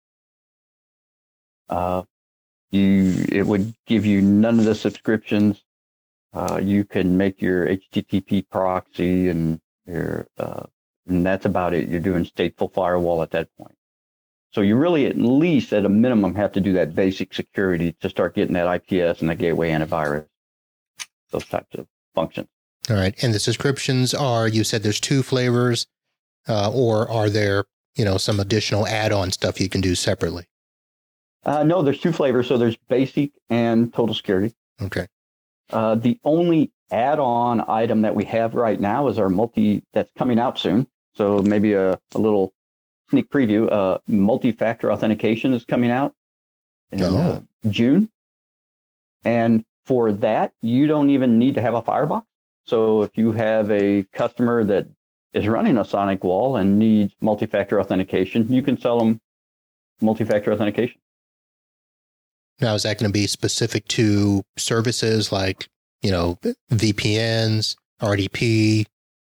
Speaker 3: It would give you none of the subscriptions. You can make your HTTP proxy and that's about it. You're doing stateful firewall at that point. So you really, at least at a minimum, have to do that basic security to start getting that IPS and the gateway antivirus, those types of functions. All
Speaker 1: right. And the subscriptions are, you said there's 2 flavors, or are there, some additional add-on stuff you can do separately?
Speaker 3: No, there's 2 flavors. So there's basic and total security.
Speaker 1: Okay.
Speaker 3: The only add-on item that we have right now is our that's coming out soon. So maybe a little sneak preview. Multi-factor authentication is coming out in June. And for that, you don't even need to have a firebox. So if you have a customer that is running a SonicWall and needs multi-factor authentication, you can sell them multi-factor authentication.
Speaker 1: Now, is that going to be specific to services like, VPNs, RDP?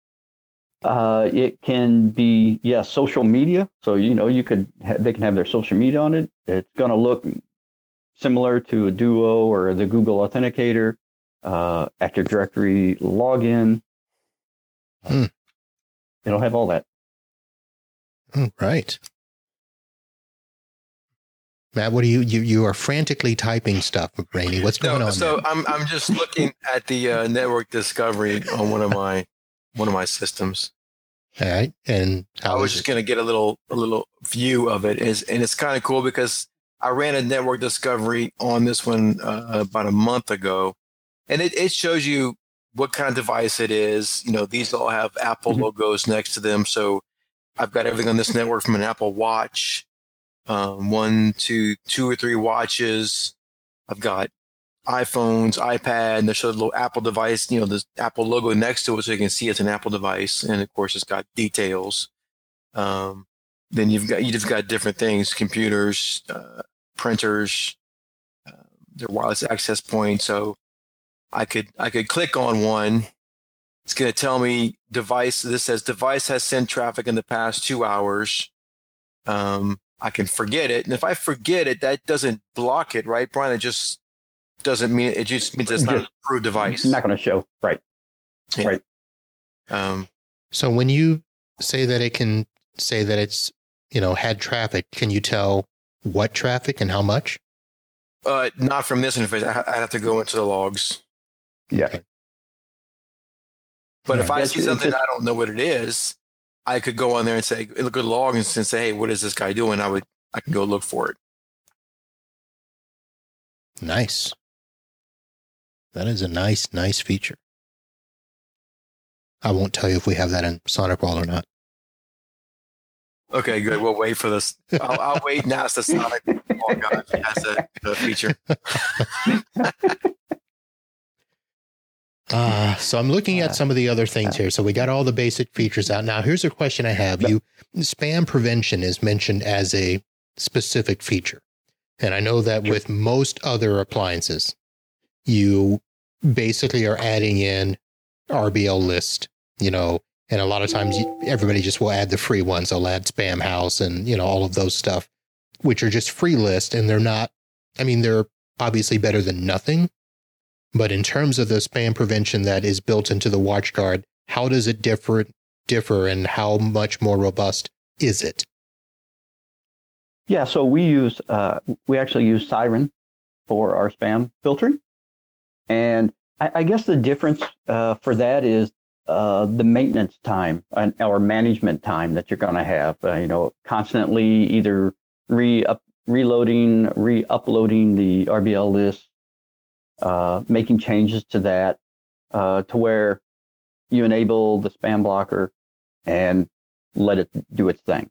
Speaker 3: It can be, social media. So, they can have their social media on it. It's going to look similar to a Duo or the Google Authenticator, Active Directory login. It'll have all that.
Speaker 1: Right. Matt, what do you are frantically typing stuff, Rainey. What's going on?
Speaker 2: So I'm just looking at the network discovery on one of my systems.
Speaker 1: All right. And
Speaker 2: I was just going to get a little view of it, and it's kind of cool because I ran a network discovery on this one about a month ago, and it shows you what kind of device it is. These all have Apple logos next to them. So I've got everything on this network from an Apple Watch, 1, 2, 2 or 3 watches. I've got iPhones, iPad, and they show a little Apple device, the Apple logo next to it so you can see it's an Apple device. And of course, it's got details. Then you've got different things, computers, printers, their wireless access points. So I could click on one. It's going to tell me device. This says device has sent traffic in the past 2 hours. I can forget it. And if I forget it, that doesn't block it, right, Brian? It just doesn't mean it just means it's not an approved device.
Speaker 3: It's not going to show. Right.
Speaker 2: Yeah.
Speaker 3: Right.
Speaker 1: So when you say that it can say that it's, had traffic, can you tell what traffic and how much?
Speaker 2: Not from this interface. I have to go into the logs.
Speaker 3: Yeah.
Speaker 1: Okay.
Speaker 2: But
Speaker 1: Yeah.
Speaker 2: if I see something I don't know what it is, I could go on there and say, look at the log and say, hey, what is this guy doing? I can go look for it.
Speaker 1: Nice. That is a nice feature. I won't tell you if we have that in Sonic World or not.
Speaker 2: Okay, good. We'll wait for this. I'll wait now. It's the Sonic log has a feature.
Speaker 1: So I'm looking at some of the other things here. So we got all the basic features out. Now, here's a question I have. Spam prevention is mentioned as a specific feature. And I know that with most other appliances, you basically are adding in RBL list, and a lot of times everybody just will add the free ones. They'll add Spam House and, all of those stuff, which are just free list. And they're obviously better than nothing. But in terms of the spam prevention that is built into the WatchGuard, how does it differ and how much more robust is it?
Speaker 3: Yeah, so we actually use Siren for our spam filtering. And I guess the difference for that is the maintenance time or management time that you're going to have, constantly either reloading, re-uploading the RBL list, making changes to that to where you enable the spam blocker and let it do its thing.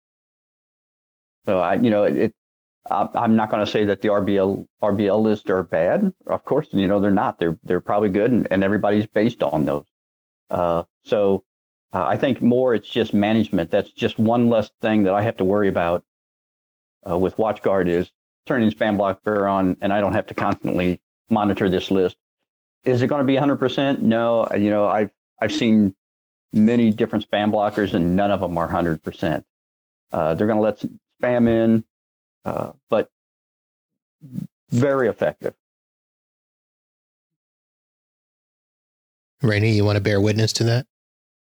Speaker 3: So I'm not going to say that the RBL lists are bad. Of course, they're not. They're probably good, and everybody's based on those. So I think more it's just management. That's just one less thing that I have to worry about with WatchGuard is turning spam blocker on, and I don't have to constantly monitor this list. Is it going to be 100%? No. I've seen many different spam blockers, and none of them are 100%. They're going to let spam in, but very effective.
Speaker 1: Rainey, you want to bear witness to that?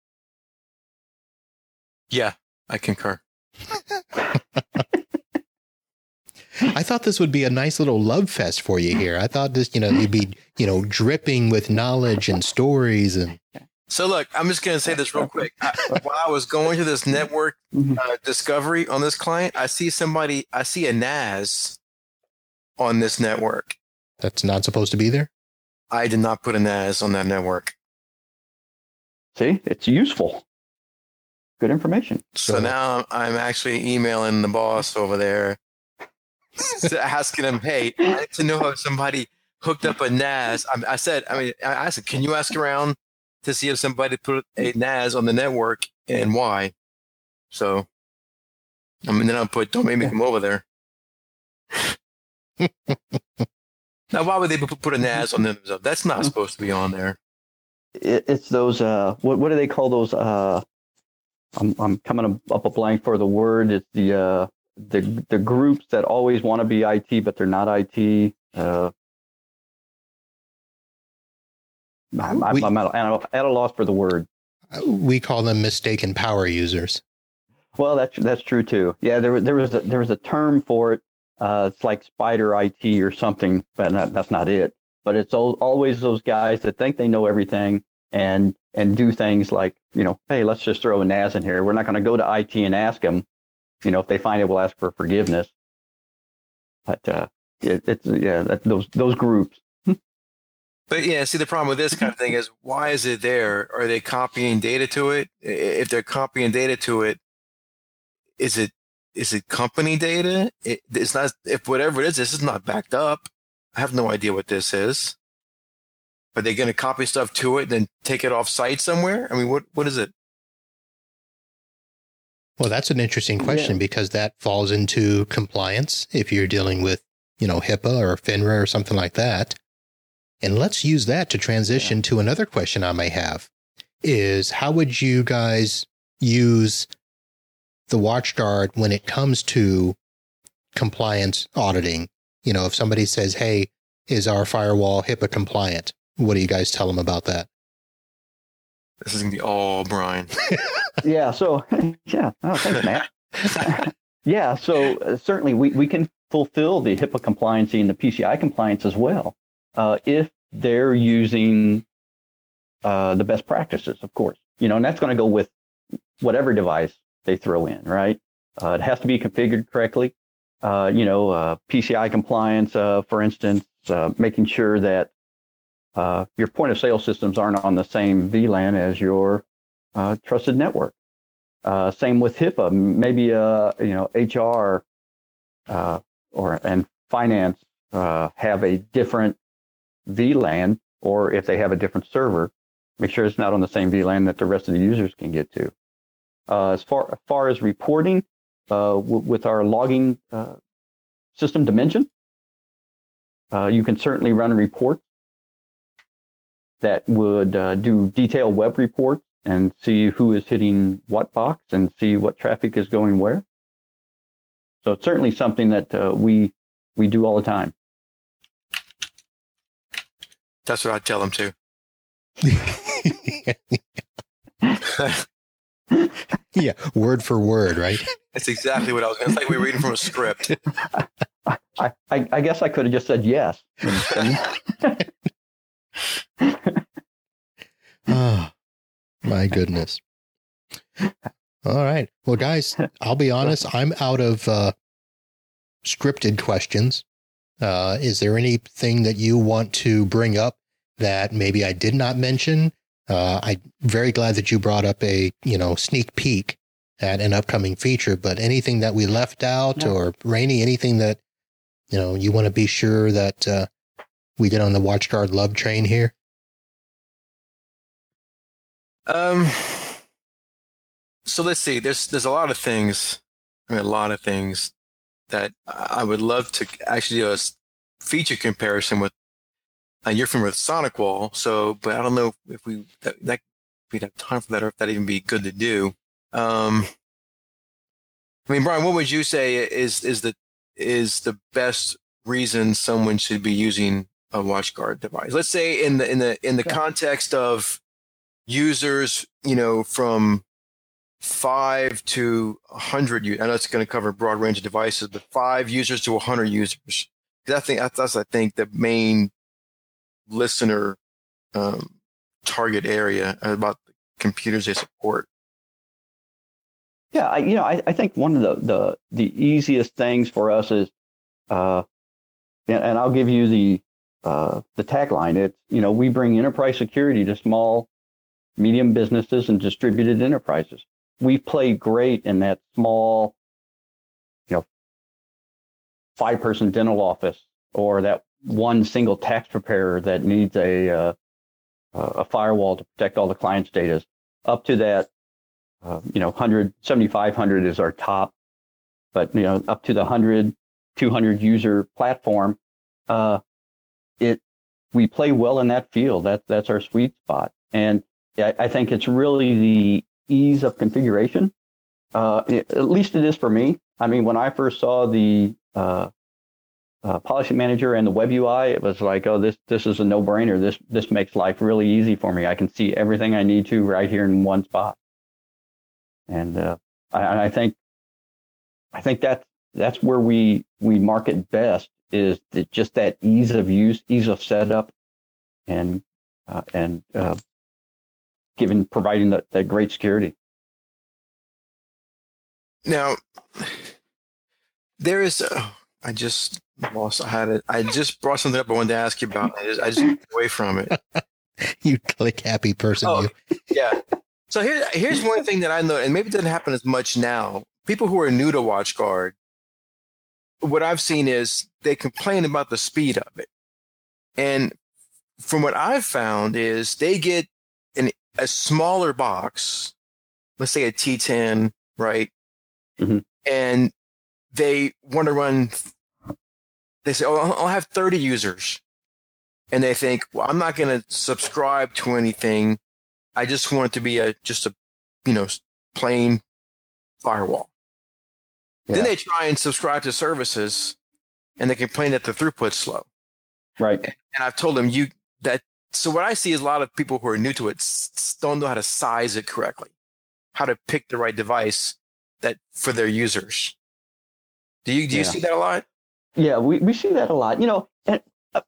Speaker 2: Yeah, I concur.
Speaker 1: I thought this would be a nice little love fest for you here. I thought this, you'd be, dripping with knowledge and stories. And
Speaker 2: so look, I'm just going to say this real quick. While I was going to this network discovery on this client, I see a NAS on this network.
Speaker 1: That's not supposed to be there?
Speaker 2: I did not put a NAS on that network.
Speaker 3: See, it's useful. Good information.
Speaker 2: So now I'm actually emailing the boss over there, asking him, hey, I need to know if somebody hooked up a NAS. I said, can you ask around to see if somebody put a NAS on the network and why? So, then I'll put, don't make me come over there. Now, why would they put a NAS on them? That's not supposed to be on there.
Speaker 3: It's those, what do they call those? I'm coming up a blank for the word. It's the groups that always want to be IT, but they're not IT. I'm at a loss for the word.
Speaker 1: We call them mistaken power users.
Speaker 3: Well, that's true too. Yeah, there was a term for it. It's like spider IT or something, but that's not it. But it's always those guys that think they know everything and do things like, hey, let's just throw a NAS in here. We're not going to go to IT and ask them. If they find it, we'll ask for forgiveness. But those groups.
Speaker 2: But yeah, see, the problem with this kind of thing is, why is it there? Are they copying data to it? If they're copying data to it, is it company data? It's not. If whatever it is, this is not backed up. I have no idea what this is. Are they going to copy stuff to it, then take it off site somewhere? I mean, what is it?
Speaker 1: Well, that's an interesting question because that falls into compliance if you're dealing with, HIPAA or FINRA or something like that. And let's use that to transition to another question I may have is how would you guys use the WatchGuard when it comes to compliance auditing? If somebody says, hey, is our firewall HIPAA compliant? What do you guys tell them about that?
Speaker 2: This is going to be all Brian.
Speaker 3: Yeah. So, yeah. Oh, thanks, Matt. Yeah. So certainly we can fulfill the HIPAA compliancy and the PCI compliance as well if they're using the best practices, of course. And that's going to go with whatever device they throw in, right? It has to be configured correctly. PCI compliance, for instance, making sure that your point of sale systems aren't on the same VLAN as your trusted network. Same with HIPAA. Maybe HR and finance have a different VLAN, or if they have a different server, make sure it's not on the same VLAN that the rest of the users can get to. As far as reporting, with our logging system Dimension, you can certainly run reports that would do detailed web reports and see who is hitting what box and see what traffic is going where. So it's certainly something that we do all the time.
Speaker 2: That's what I tell them too.
Speaker 1: Yeah, word for word, right?
Speaker 2: That's exactly what I was going to say. It's like we were reading from a script.
Speaker 3: I guess I could have just said yes.
Speaker 1: Oh, my goodness. All right. Well, guys, I'll be honest. I'm out of scripted questions. Is there anything that you want to bring up that maybe I did not mention? I'm very glad that you brought up a, sneak peek at an upcoming feature, but anything that we left out or Rainey, anything that, you want to be sure that we get on the WatchGuard love train here?
Speaker 2: So let's see, there's a lot of things, that I would love to actually do a feature comparison with. You're familiar with SonicWall, but I don't know if we'd have time for that, or if that'd even be good to do. Brian, what would you say is the best reason someone should be using a WatchGuard device? Let's say in the context of users, from 5 to 100. I know it's going to cover a broad range of devices, but 5 users to 100 users. I think that's the main listener target area about the computers they support.
Speaker 3: Yeah, I think one of the easiest things for us is, and I'll give you the tagline. It's we bring enterprise security to small, medium businesses and distributed enterprises. We play great in that small, 5-person dental office, or that one single tax preparer that needs a firewall to protect all the client's data, up to that, 7,500 is our top, but up to the 100, 200 user platform, we play well in that field. That's our sweet spot, and I think it's really the ease of configuration. At least it is for me. When I first saw the Policy Manager and the Web UI, it was like, oh, this is a no-brainer. This makes life really easy for me. I can see everything I need to right here in one spot. And I think that's where we market best, is just that ease of use, ease of setup, and providing that great security.
Speaker 2: Now, there is. I just lost. I just brought something up I wanted to ask you about. I just moved away from it.
Speaker 1: You click happy person.
Speaker 2: Oh,
Speaker 1: you.
Speaker 2: Yeah. So here's one thing that I know, and maybe it doesn't happen as much now. People who are new to WatchGuard, what I've seen is they complain about the speed of it. And from what I've found is they get a smaller box, let's say a T10, right?
Speaker 3: Mm-hmm.
Speaker 2: And they want to run, they say, oh, I'll have 30 users. And they think, well, I'm not going to subscribe to anything. I just want it to be just a plain firewall. Yeah. Then they try and subscribe to services, and they complain that the throughput's slow.
Speaker 3: Right.
Speaker 2: And I've told them so what I see is a lot of people who are new to it don't know how to size it correctly, how to pick the right device that for their users. Do you see that a lot?
Speaker 3: Yeah, we see that a lot. And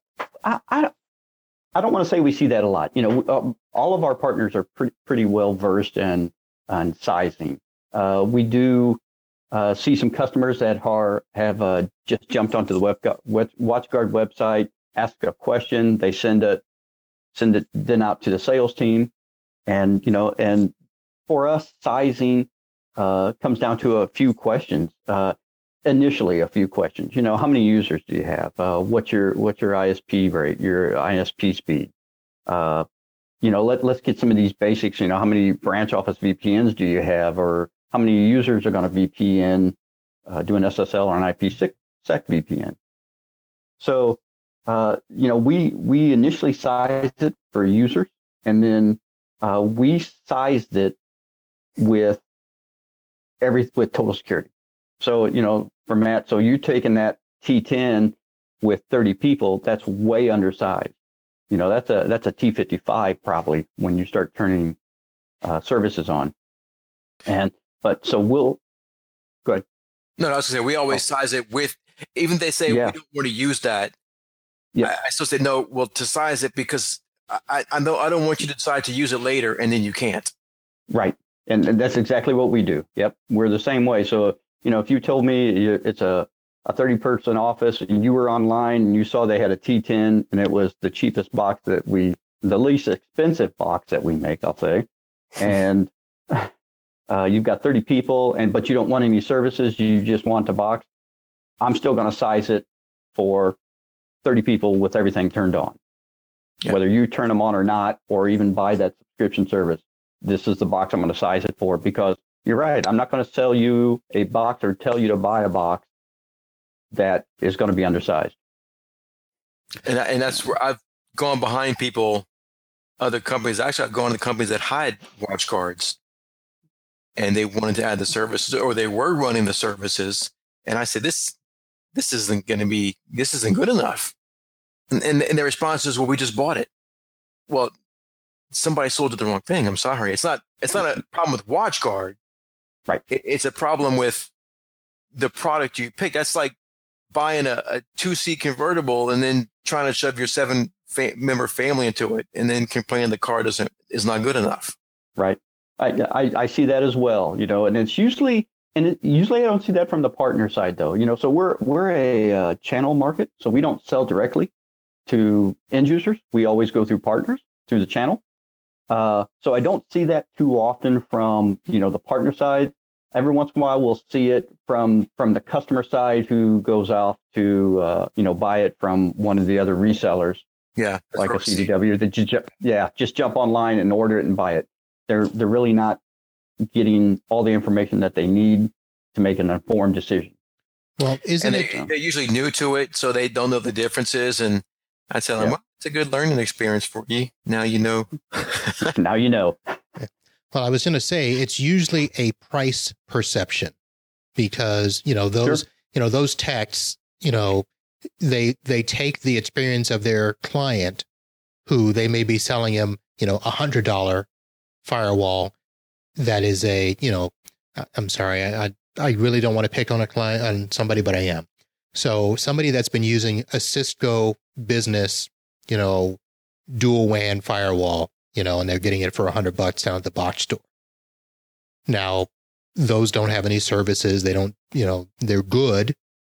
Speaker 3: I don't want to say we see that a lot. All of our partners are pretty well versed in sizing. We do see some customers that have just jumped onto the WatchGuard website, ask a question, they send it then out to the sales team, and for us, sizing comes down to a few questions. Initially, a few questions. How many users do you have? What's your ISP rate? Your ISP speed? Let's get some of these basics. How many branch office VPNs do you have, or how many users are going to VPN, do an SSL or an IPsec VPN? So, we initially sized it for users, and then we sized it with total security. So, for Matt, so you're taking that T10 with 30 people, that's way undersized. That's a T55 probably when you start turning services on. So we'll go ahead.
Speaker 2: No, I was going to say, we always size it with, even they say we don't want to use that. Yeah. I still say, no, well, to size it, because I know I don't want you to decide to use it later and then you can't.
Speaker 3: Right. And that's exactly what we do. Yep. We're the same way. So, if you told me it's a 30-person office and you were online and you saw they had a T10 and it was the cheapest box the least expensive box that we make, I'll say, and you've got 30 people but you don't want any services, you just want a box, I'm still going to size it for 30 people with everything turned on. Yeah. Whether you turn them on or not, or even buy that subscription service, this is the box I'm going to size it for, because you're right. I'm not going to sell you a box or tell you to buy a box that is going to be undersized.
Speaker 2: And that's where I've gone behind people, other companies. Actually, I've gone to companies that had WatchGuards and they wanted to add the services, or they were running the services. And I said, this isn't good enough. And their response is, well, we just bought it. Well, somebody sold you the wrong thing. I'm sorry. It's not a problem with WatchGuard.
Speaker 3: Right.
Speaker 2: It's a problem with the product you pick. That's like buying a 2-seat convertible and then trying to shove your 7-member family into it and then complaining the car is not good enough.
Speaker 3: Right. I see that as well, and it's usually I don't see that from the partner side though, so we're a channel market. So we don't sell directly to end users. We always go through partners through the channel. So I don't see that too often from, the partner side. Every once in a while, we'll see it from the customer side who goes off to, buy it from one of the other resellers.
Speaker 2: Yeah.
Speaker 3: Like a CDW that just jump online and order it and buy it. They're really not getting all the information that they need to make an informed decision.
Speaker 1: Well,
Speaker 2: they're usually new to it, so they don't know the differences. And I tell them, well, it's a good learning experience for you. Now you know.
Speaker 3: Now you know.
Speaker 1: Well, I was going to say it's usually a price perception, because those techs, they take the experience of their client, who they may be selling him $100 firewall. That is I'm sorry, I really don't want to pick on somebody, but I am. So somebody that's been using a Cisco business, dual WAN firewall, and they're getting it for $100 down at the box store. Now, those don't have any services. They don't, they're good,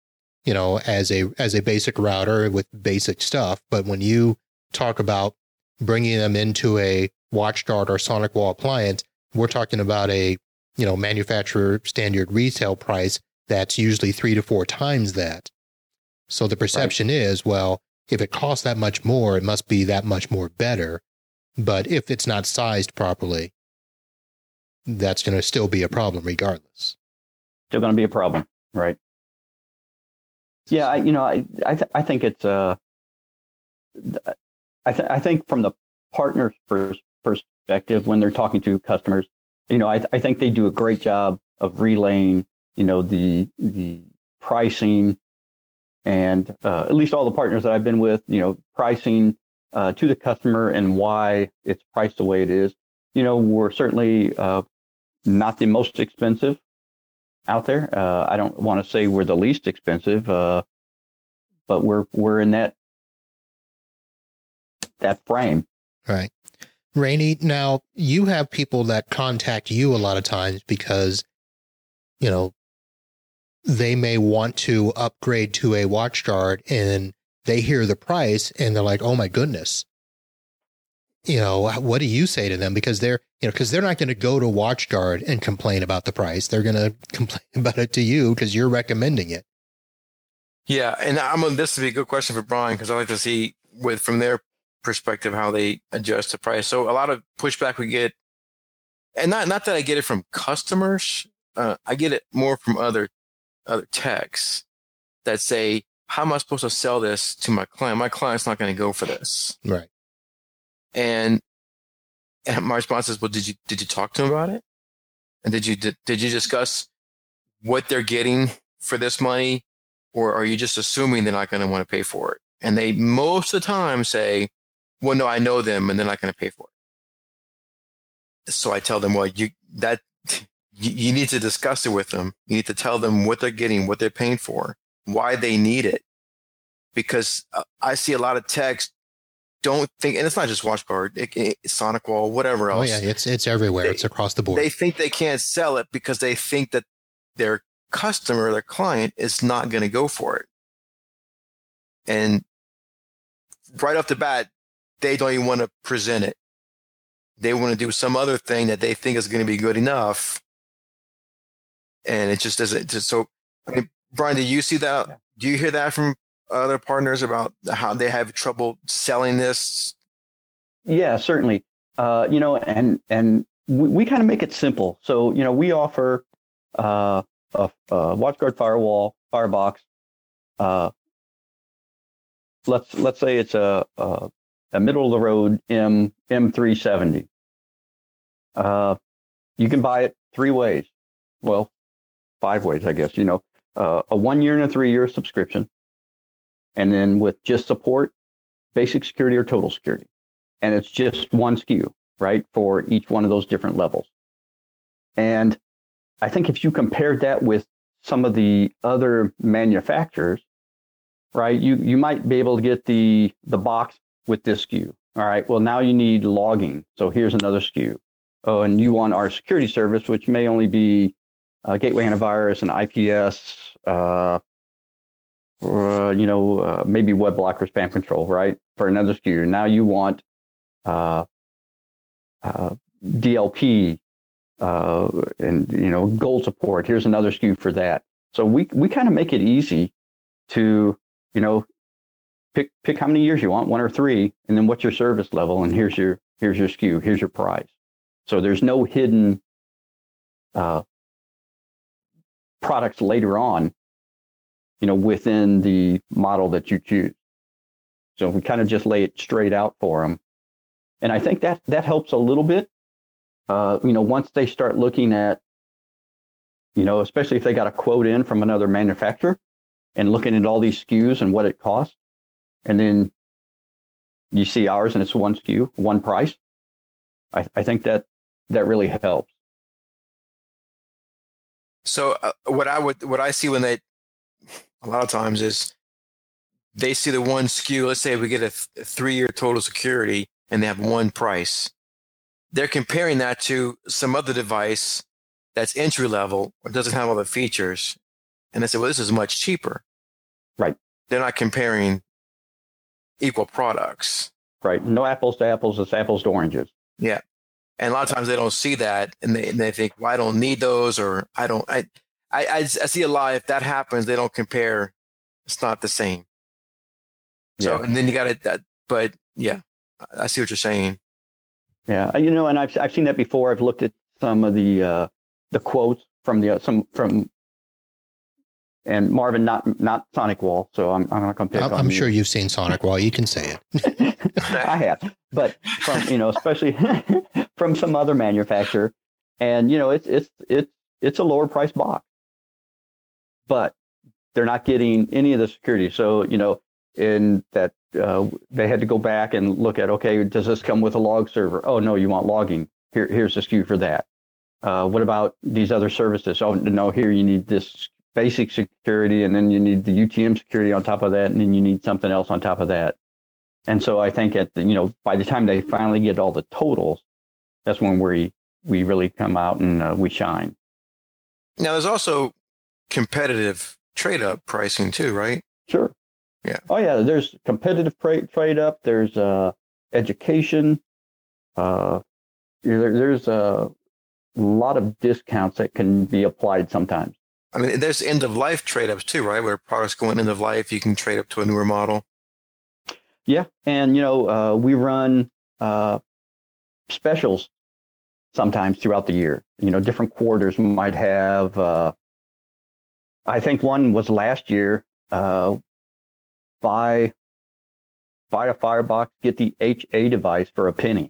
Speaker 1: as a basic router with basic stuff. But when you talk about bringing them into a WatchGuard or SonicWall appliance, we're talking about a, manufacturer standard retail price that's usually 3 to 4 times that. So the perception is, well, if it costs that much more, it must be that much more better. But if it's not sized properly, that's going to still be a problem regardless.
Speaker 3: Still going to be a problem, right? Yeah, I think it's I think from the partner's perspective, when they're talking to customers, I think they do a great job of relaying, the pricing And at least all the partners that I've been with, pricing to the customer and why it's priced the way it is. We're certainly not the most expensive out there. I don't want to say we're the least expensive, but we're in that frame.
Speaker 1: Right. Rainey, now you have people that contact you a lot of times because, they may want to upgrade to a WatchGuard and they hear the price and they're like, oh my goodness. What do you say to them? Because they're not going to go to WatchGuard and complain about the price. They're going to complain about it to you because you're recommending it.
Speaker 2: Yeah. And this would be a good question for Brian, because I like to see from their perspective how they adjust the price. So a lot of pushback we get, and not that I get it from customers, I get it more from other techs that say, how am I supposed to sell this to my client? My client's not going to go for this.
Speaker 1: Right.
Speaker 2: And my response is, well, did you talk to them about it? And did you discuss what they're getting for this money, or are you just assuming they're not going to want to pay for it? And they most of the time say, well, no, I know them and they're not going to pay for it. So I tell them, well, you need to discuss it with them. You need to tell them what they're getting, what they're paying for, why they need it. Because I see a lot of techs don't think, and it's not just WatchGuard, SonicWall, whatever else.
Speaker 1: Oh yeah, it's everywhere. It's across the board.
Speaker 2: They think they can't sell it because they think that their customer, their client, is not going to go for it. And right off the bat, they don't even want to present it. They want to do some other thing that they think is going to be good enough. And it just doesn't. So, Brian, do you see that? Do you hear that from other partners about how they have trouble selling this?
Speaker 3: Yeah, certainly. And we kind of make it simple. So, we offer a WatchGuard firewall, firebox. Let's say it's a middle of the road M370. You can buy it 3 ways. Well, 5 ways, I guess. A 1 year and a 3 year subscription, and then with just support, basic security or total security, and it's just one SKU, right, for each one of those different levels. And I think if you compared that with some of the other manufacturers, right, you might be able to get the box with this SKU. All right, well, now you need logging, so here's another SKU. Oh, and you want our security service, which may only be gateway antivirus and IPS, maybe web blocker, spam control, right, for another SKU. Now you want DLP and gold support. Here's another SKU for that. So we kind of make it easy to pick how many years you want, 1 or 3, and then what's your service level, and here's your SKU, here's your price. So there's no hidden products later on, within the model that you choose. So we kind of just lay it straight out for them. And I think that helps a little bit. Once they start looking at, especially if they got a quote in from another manufacturer and looking at all these SKUs and what it costs, and then you see ours and it's one SKU, one price. I think that really helps.
Speaker 2: So what I see when a lot of times is they see the one SKU. Let's say we get a 3-year total security and they have one price. They're comparing that to some other device that's entry level or doesn't have all the features, and they say, well, this is much cheaper.
Speaker 3: Right.
Speaker 2: They're not comparing equal products.
Speaker 3: Right. No apples to apples, it's apples to oranges.
Speaker 2: Yeah. And a lot of times they don't see that, and they think, well, I don't need those, or I see a lot. If that happens, they don't compare. It's not the same. So, yeah. And then you got it. But yeah, I see what you're saying.
Speaker 3: Yeah, and I've seen that before. I've looked at some of the quotes from and Marvin, not SonicWall. So I'm not going to pick on
Speaker 1: I'm
Speaker 3: you.
Speaker 1: sure you've seen SonicWall. You can say it.
Speaker 3: I have, but from especially from some other manufacturer, and it's a lower price box, but they're not getting any of the security. So, in that they had to go back and look at, okay, does this come with a log server? Oh, no, you want logging. Here's the SKU for that. What about these other services? Oh, no, here you need this basic security, and then you need the UTM security on top of that, and then you need something else on top of that. And so I think by the time they finally get all the totals, that's when we really come out and we shine.
Speaker 2: Now, there's also competitive trade-up pricing too, right?
Speaker 3: Sure.
Speaker 2: Yeah.
Speaker 3: Oh, yeah. There's competitive trade-up. There's education. There's a lot of discounts that can be applied sometimes.
Speaker 2: I mean, there's end-of-life trade-ups too, right? Where products go end of life, you can trade up to a newer model.
Speaker 3: Yeah. And, we run specials sometimes throughout the year. Different quarters might have, I think one was last year, buy a Firebox, get the HA device for a penny.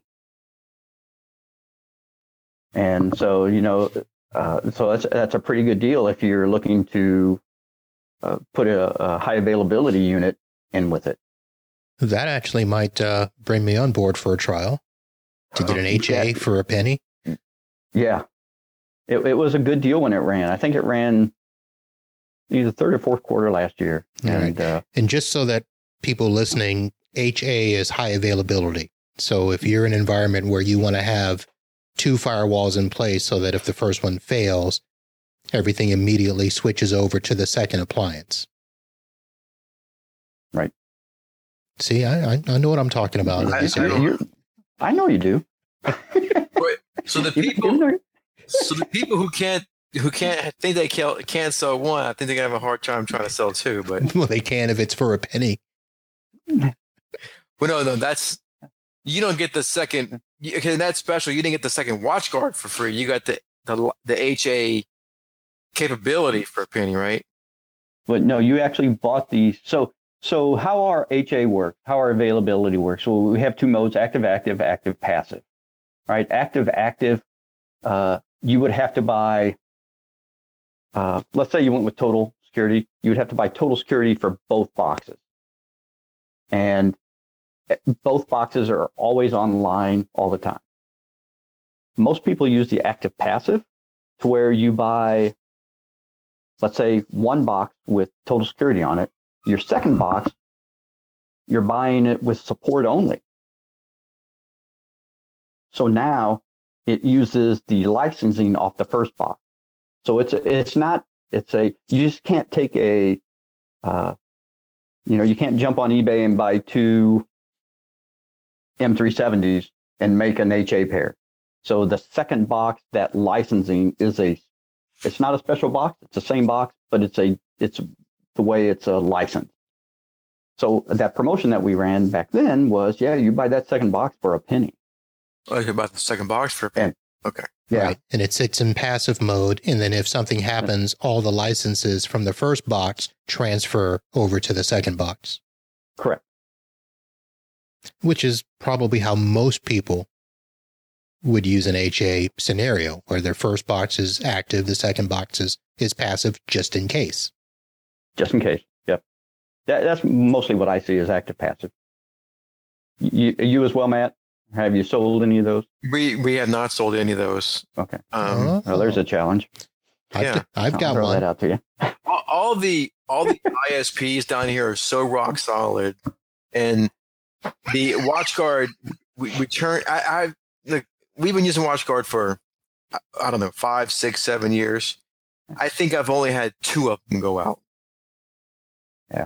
Speaker 3: And so, so that's a pretty good deal if you're looking to put a high availability unit in with it.
Speaker 1: That actually might bring me on board for a trial to get an HA for a penny.
Speaker 3: Yeah. It was a good deal when it ran. I think it ran either third or fourth quarter last year. And,
Speaker 1: right. And just so that people listening, HA is high availability. So if you're in an environment where you want to have 2 firewalls in place so that if the first one fails, everything immediately switches over to the second appliance.
Speaker 3: Right.
Speaker 1: See, I know what I'm talking about.
Speaker 3: I know you do.
Speaker 2: So the people who can't think they can't sell one, I think they're gonna have a hard time trying to sell 2. But
Speaker 1: well, they can if it's for a penny.
Speaker 2: Well, no, that's you don't get the second. Okay, that's special. You didn't get the second WatchGuard for free. You got the HA capability for a penny, right?
Speaker 3: But no, you actually bought the So how our HA works, how our availability works. So we have 2 modes: active, passive. Right? Active. You would have to buy. Let's say you went with total security. You would have to buy total security for both boxes, and both boxes are always online all the time. Most people use the active passive to where you buy, let's say, 1 box with total security on it. Your second box, you're buying it with support only. So now it uses the licensing off the first box. So you just can't take you can't jump on eBay and buy 2 M370s and make an HA pair. So the second box, that licensing it's not a special box. It's the same box, but it's the way it's a license. So that promotion that we ran back then was, you buy that second box for a penny.
Speaker 2: Oh, you bought the second box for a penny. Okay.
Speaker 3: Yeah.
Speaker 1: Right. And it sits in passive mode. And then if something happens, all the licenses from the first box transfer over to the second box.
Speaker 3: Correct.
Speaker 1: Which is probably how most people would use an HA scenario, where their first box is active, the second box is passive, just in case.
Speaker 3: Just in case. Yep. That's mostly what I see as active passive. You as well, Matt? Have you sold any of those?
Speaker 2: We have not sold any of those.
Speaker 3: Okay. Well, there's a challenge.
Speaker 1: I've got
Speaker 3: throw
Speaker 1: one.
Speaker 3: that out to you.
Speaker 2: All the ISPs down here are so rock solid, and the WatchGuard we turn. We've been using WatchGuard for I don't know 5, 6, 7 years. I think I've only had 2 of them go out.
Speaker 3: Yeah.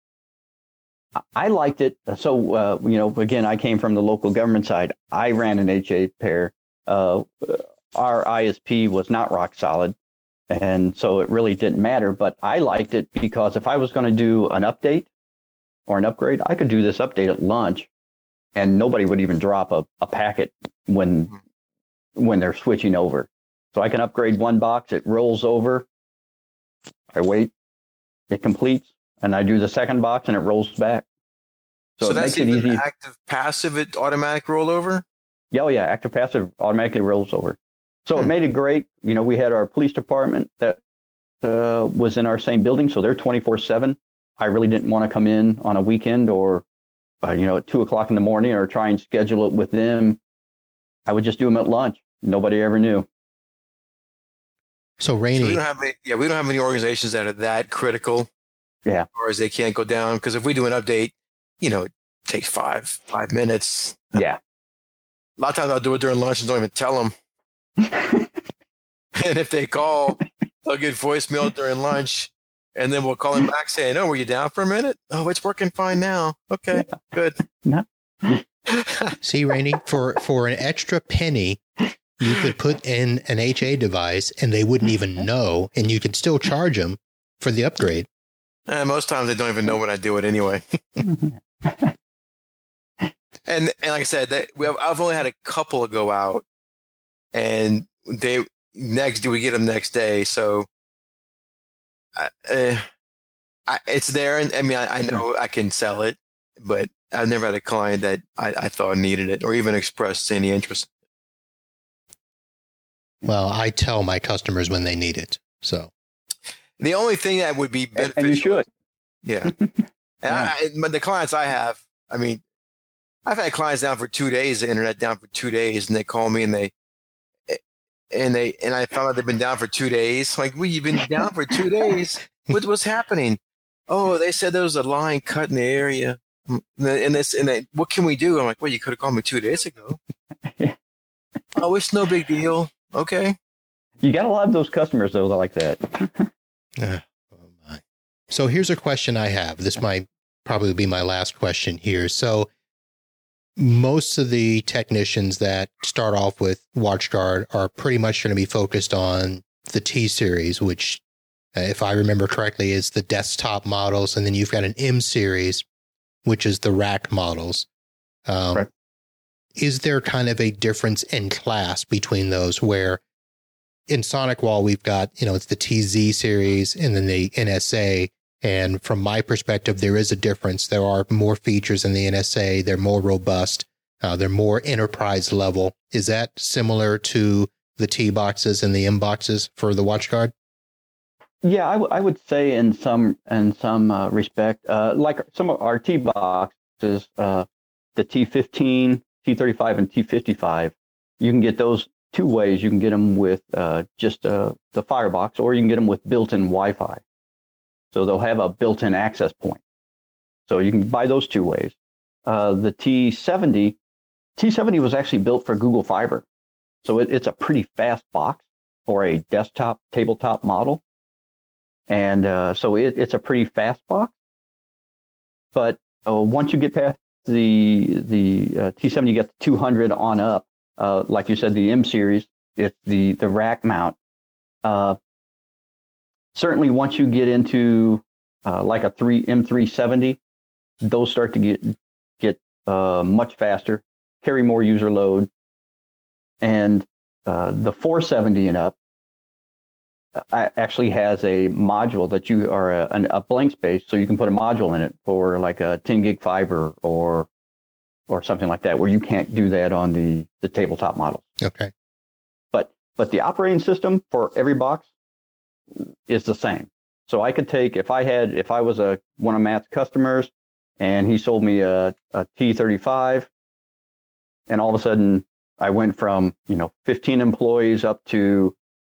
Speaker 3: I liked it. So, again, I came from the local government side. I ran an HA pair. Our ISP was not rock solid, and so it really didn't matter. But I liked it because if I was going to do an update or an upgrade, I could do this update at lunch, and nobody would even drop a packet when they're switching over. So I can upgrade 1 box, it rolls over, I wait, it completes, and I do the second box and it rolls back.
Speaker 2: So
Speaker 3: it
Speaker 2: that's
Speaker 3: makes it easy.
Speaker 2: Active passive, it automatic rollover?
Speaker 3: Yeah, active passive automatically rolls over. So it made it great. We had our police department that was in our same building, so they're 24/7. I really didn't want to come in on a weekend or, at 2:00 in the morning or try and schedule it with them. I would just do them at lunch. Nobody ever knew.
Speaker 1: So Rainey,
Speaker 2: we don't have any organizations that are that critical.
Speaker 3: Yeah.
Speaker 2: Or as they can't go down, because if we do an update, it takes five minutes.
Speaker 3: Yeah.
Speaker 2: A lot of times I'll do it during lunch and don't even tell them. And if they call, they'll get voicemail during lunch, and then we'll call them back saying, "Oh, were you down for a minute? Oh, it's working fine now. Okay, good."
Speaker 3: No.
Speaker 1: See, Rainey, for an extra penny, you could put in an HA device and they wouldn't even know, and you could still charge them for the upgrade.
Speaker 2: Most times they don't even know when I do it anyway. And like I said, I've only had a couple go out, and we get them next day. So it's there, and I know I can sell it, but I've never had a client that I thought needed it or even expressed any interest.
Speaker 1: Well, I tell my customers when they need it. So
Speaker 2: the only thing that would be beneficial,
Speaker 3: and you should,
Speaker 2: yeah. But the clients I have, I've had clients down for 2 days, the internet down for 2 days, and they call me and I found out they've been down for 2 days. Like, you've been down for 2 days. What's happening? Oh, they said there was a line cut in the area. What can we do? I'm like, well, you could have called me 2 days ago. Oh, it's no big deal. Okay.
Speaker 3: You got a lot of those customers though like that.
Speaker 1: Oh my. So here's a question I have. This might probably be my last question here. So most of the technicians that start off with WatchGuard are pretty much going to be focused on the T series, which, if I remember correctly, is the desktop models. And then you've got an M series, which is the rack models.
Speaker 3: Right.
Speaker 1: Is there kind of a difference in class between those, where in SonicWall we've got, it's the TZ series and then the NSA. And from my perspective, there is a difference. There are more features in the NSA. They're more robust. They're more enterprise level. Is that similar to the T boxes and the M boxes for the WatchGuard?
Speaker 3: Yeah, I would say in some respect, like some of our T boxes, the T15, T35, and T55, you can get those two ways. You can get them with just the Firebox, or you can get them with built-in Wi-Fi. So they'll have a built-in access point. So you can buy those two ways. The T70 was actually built for Google Fiber. So it's a pretty fast box for a desktop tabletop model. And so it's a pretty fast box. But once you get past the T70, you get the 200 on up. Like you said, the M series, it's the rack mount. Certainly, once you get into like a M370, those start to get much faster, carry more user load, and the 470 and up actually has a module that you are a blank space, so you can put a module in it for like a 10 gig fiber or something like that, where you can't do that on the tabletop models.
Speaker 1: Okay.
Speaker 3: But the operating system for every box is the same. So I could take, if I was one of Matt's customers and he sold me a T35, and all of a sudden I went from 15 employees up to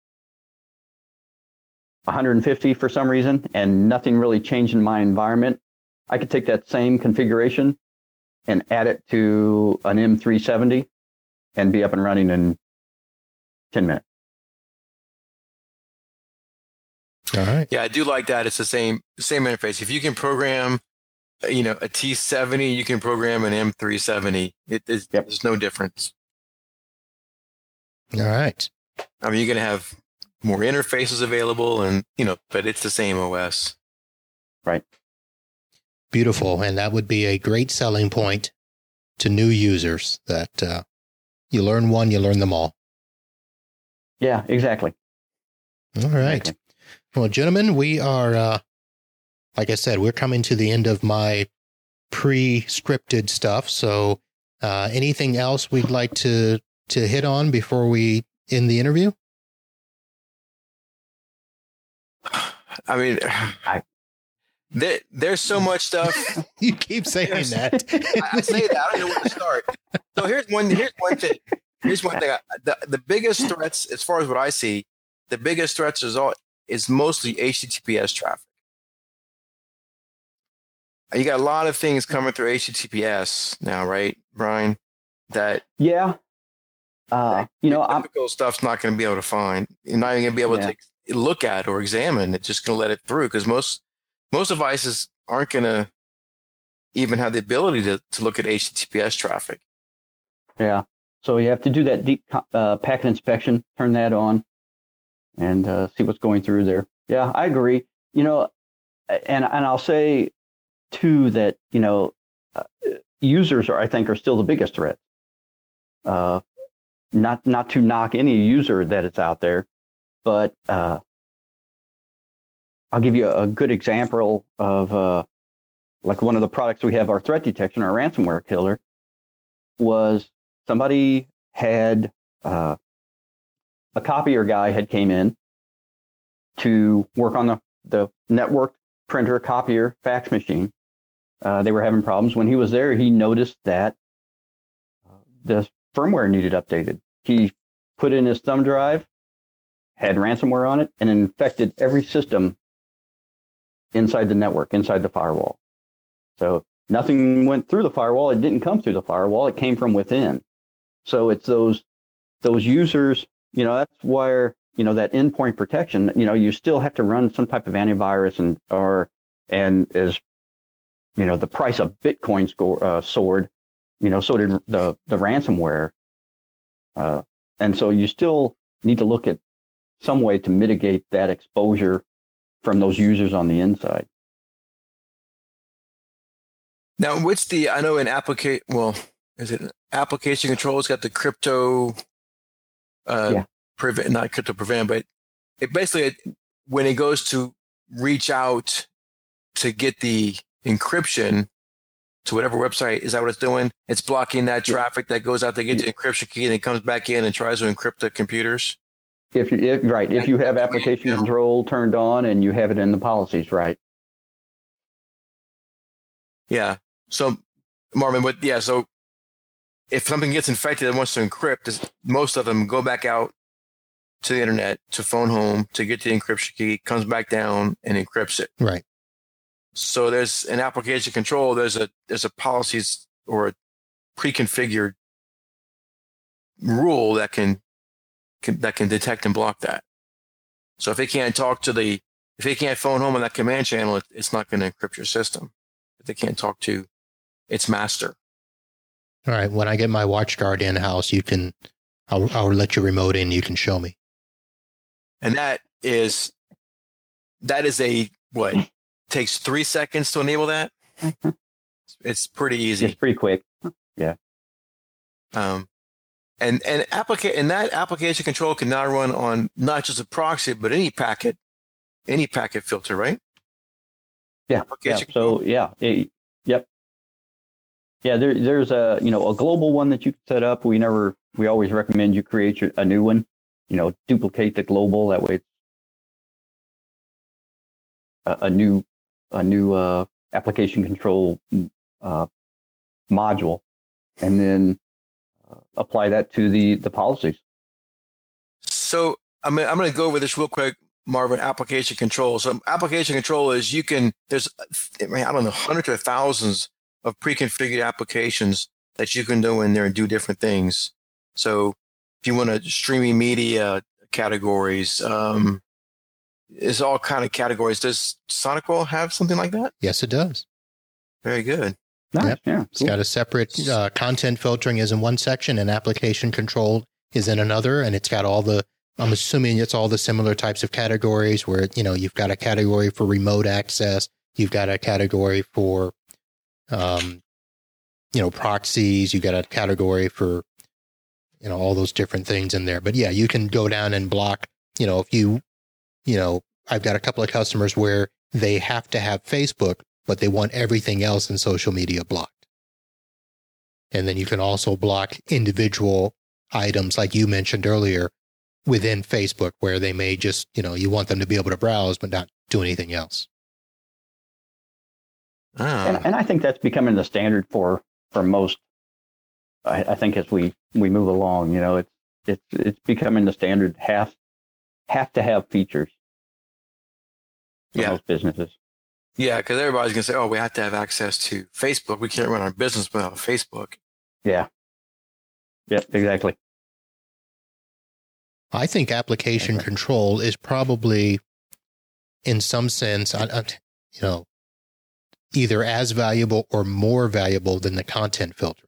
Speaker 3: 150 for some reason, and nothing really changed in my environment, I could take that same configuration and add it to an M370 and be up and running in 10 minutes.
Speaker 1: All right.
Speaker 2: Yeah, I do like that. It's the same interface. If you can program, a T70, you can program an M370. There's no difference.
Speaker 1: All right.
Speaker 2: I mean, you're going to have more interfaces available, and but it's the same OS.
Speaker 3: Right.
Speaker 1: Beautiful. And that would be a great selling point to new users, that you learn one, you learn them all.
Speaker 3: Yeah, exactly.
Speaker 1: All right.
Speaker 3: Exactly.
Speaker 1: Well, gentlemen, we are, like I said, we're coming to the end of my pre-scripted stuff. So anything else we'd like to hit on before we end the interview?
Speaker 2: I mean, there's so much stuff.
Speaker 1: You keep saying that.
Speaker 2: I say that. I don't know where to start. So here's one thing. The biggest threats, as far as what I see, the biggest threats is mostly HTTPS traffic. You got a lot of things coming through HTTPS now, right, Brian?
Speaker 3: Yeah.
Speaker 2: Typical stuff's not going to be able to find. You're not even going to be able to look at or examine. It's just going to let it through because most devices aren't going to even have the ability to look at HTTPS traffic.
Speaker 3: Yeah. So you have to do that deep packet inspection, turn that on, and see what's going through there. Yeah, I agree. And I'll say too that users I think are still the biggest threat. Not to knock any user that is out there, but I'll give you a good example of like one of the products we have, our threat detection, our ransomware killer, was somebody had a copier guy had came in to work on the network printer, copier, fax machine. They were having problems. When he was there, he noticed that the firmware needed updated. He put in his thumb drive, had ransomware on it, and infected every system inside the network, inside the firewall. So nothing went through the firewall. It didn't come through the firewall. It came from within. So it's those users, that's where, that endpoint protection, you still have to run some type of antivirus and as, the price of Bitcoin soared, so did the ransomware. And so you still need to look at some way to mitigate that exposure from those users on the inside.
Speaker 2: Now, I know in is it application control? It's got the crypto, not crypto prevent, but it basically, when it goes to reach out to get the encryption to whatever website, is that what it's doing? It's blocking that traffic that goes out to get the encryption key and it comes back in and tries to encrypt the computers.
Speaker 3: If you have application control turned on and you have it in the policies, right?
Speaker 2: Yeah. So, Marvin, so if something gets infected and wants to encrypt, most of them go back out to the internet, to phone home, to get the encryption key, comes back down and encrypts it.
Speaker 1: Right.
Speaker 2: So there's an application control, there's a policies or a pre-configured rule that can detect and block that. So if it can't if it can't phone home on that command channel, it's not going to encrypt your system. If they can't talk to its master.
Speaker 1: All right. When I get my WatchGuard in-house, I'll let you remote in. You can show me.
Speaker 2: And that is takes 3 seconds to enable that. It's pretty easy.
Speaker 3: It's pretty quick. Yeah.
Speaker 2: And that application control can now run on not just a proxy, but any packet filter, right?
Speaker 3: Yeah. Yep. Yeah. There's a global one that you can set up. We always recommend you create a new one. Duplicate the global. That way, it's a new application control module, and then apply that to the policies.
Speaker 2: So I'm going to go over this real quick, Marvin. Application control. So application control is there's hundreds or thousands of pre-configured applications that you can go in there and do different things. So if you want to streaming media categories, it's all kind of categories. Does SonicWall have something like that?
Speaker 1: Yes, it does.
Speaker 2: Very good.
Speaker 3: Nice.
Speaker 1: Yep.
Speaker 3: Yeah,
Speaker 1: It's got a separate content filtering is in one section and application control is in another. And it's got I'm assuming it's all the similar types of categories where, you've got a category for remote access. You've got a category for, proxies. You've got a category for, all those different things in there. But yeah, you can go down and block, if I've got a couple of customers where they have to have Facebook, but they want everything else in social media blocked. And then you can also block individual items like you mentioned earlier within Facebook where they may just, you want them to be able to browse, but not do anything else.
Speaker 2: Oh.
Speaker 3: And I think that's becoming the standard for most. I think as we move along, it's becoming the standard. Have to have features. For most businesses.
Speaker 2: Yeah, because everybody's gonna say, "Oh, we have to have access to Facebook. We can't run our business without Facebook."
Speaker 3: Yeah. Yep. Exactly.
Speaker 1: I think application control is probably, in some sense, either as valuable or more valuable than the content filtering.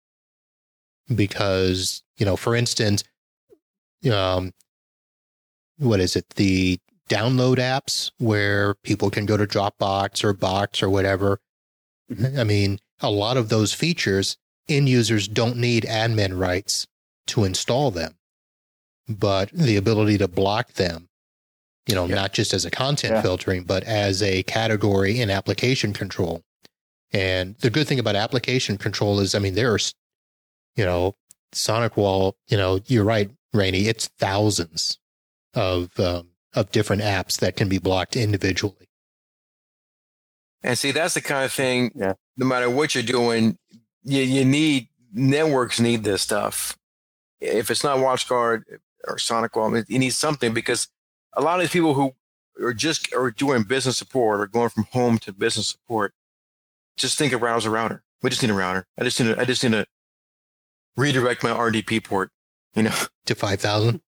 Speaker 1: Because, for instance, what is it? The download apps where people can go to Dropbox or Box or whatever. Mm-hmm. I mean, a lot of those features, end users don't need admin rights to install them. But the ability to block them, not just as a content filtering, but as a category in application control. And the good thing about application control is, I mean, there's, SonicWall, you're right, Rainey, it's thousands of different apps that can be blocked individually.
Speaker 2: And see, that's the kind of thing, no matter what you're doing, networks need this stuff. If it's not WatchGuard or SonicWall, you need something, because a lot of these people who are doing business support or going from home to business support just think of router. We just need a router. I just need to redirect my RDP port,
Speaker 1: to 5,000.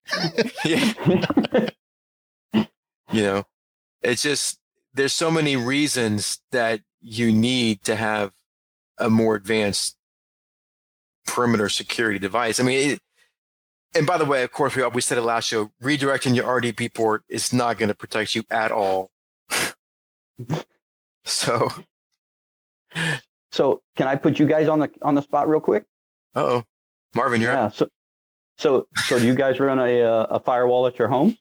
Speaker 2: Yeah. It's just, there's so many reasons that you need to have a more advanced perimeter security device. I mean, and by the way, of course, we said it last show, redirecting your RDP port is not going to protect you at all. So
Speaker 3: can I put you guys on the spot real quick?
Speaker 2: Uh-oh. Marvin, you're up.
Speaker 3: So do you guys run a firewall at your home?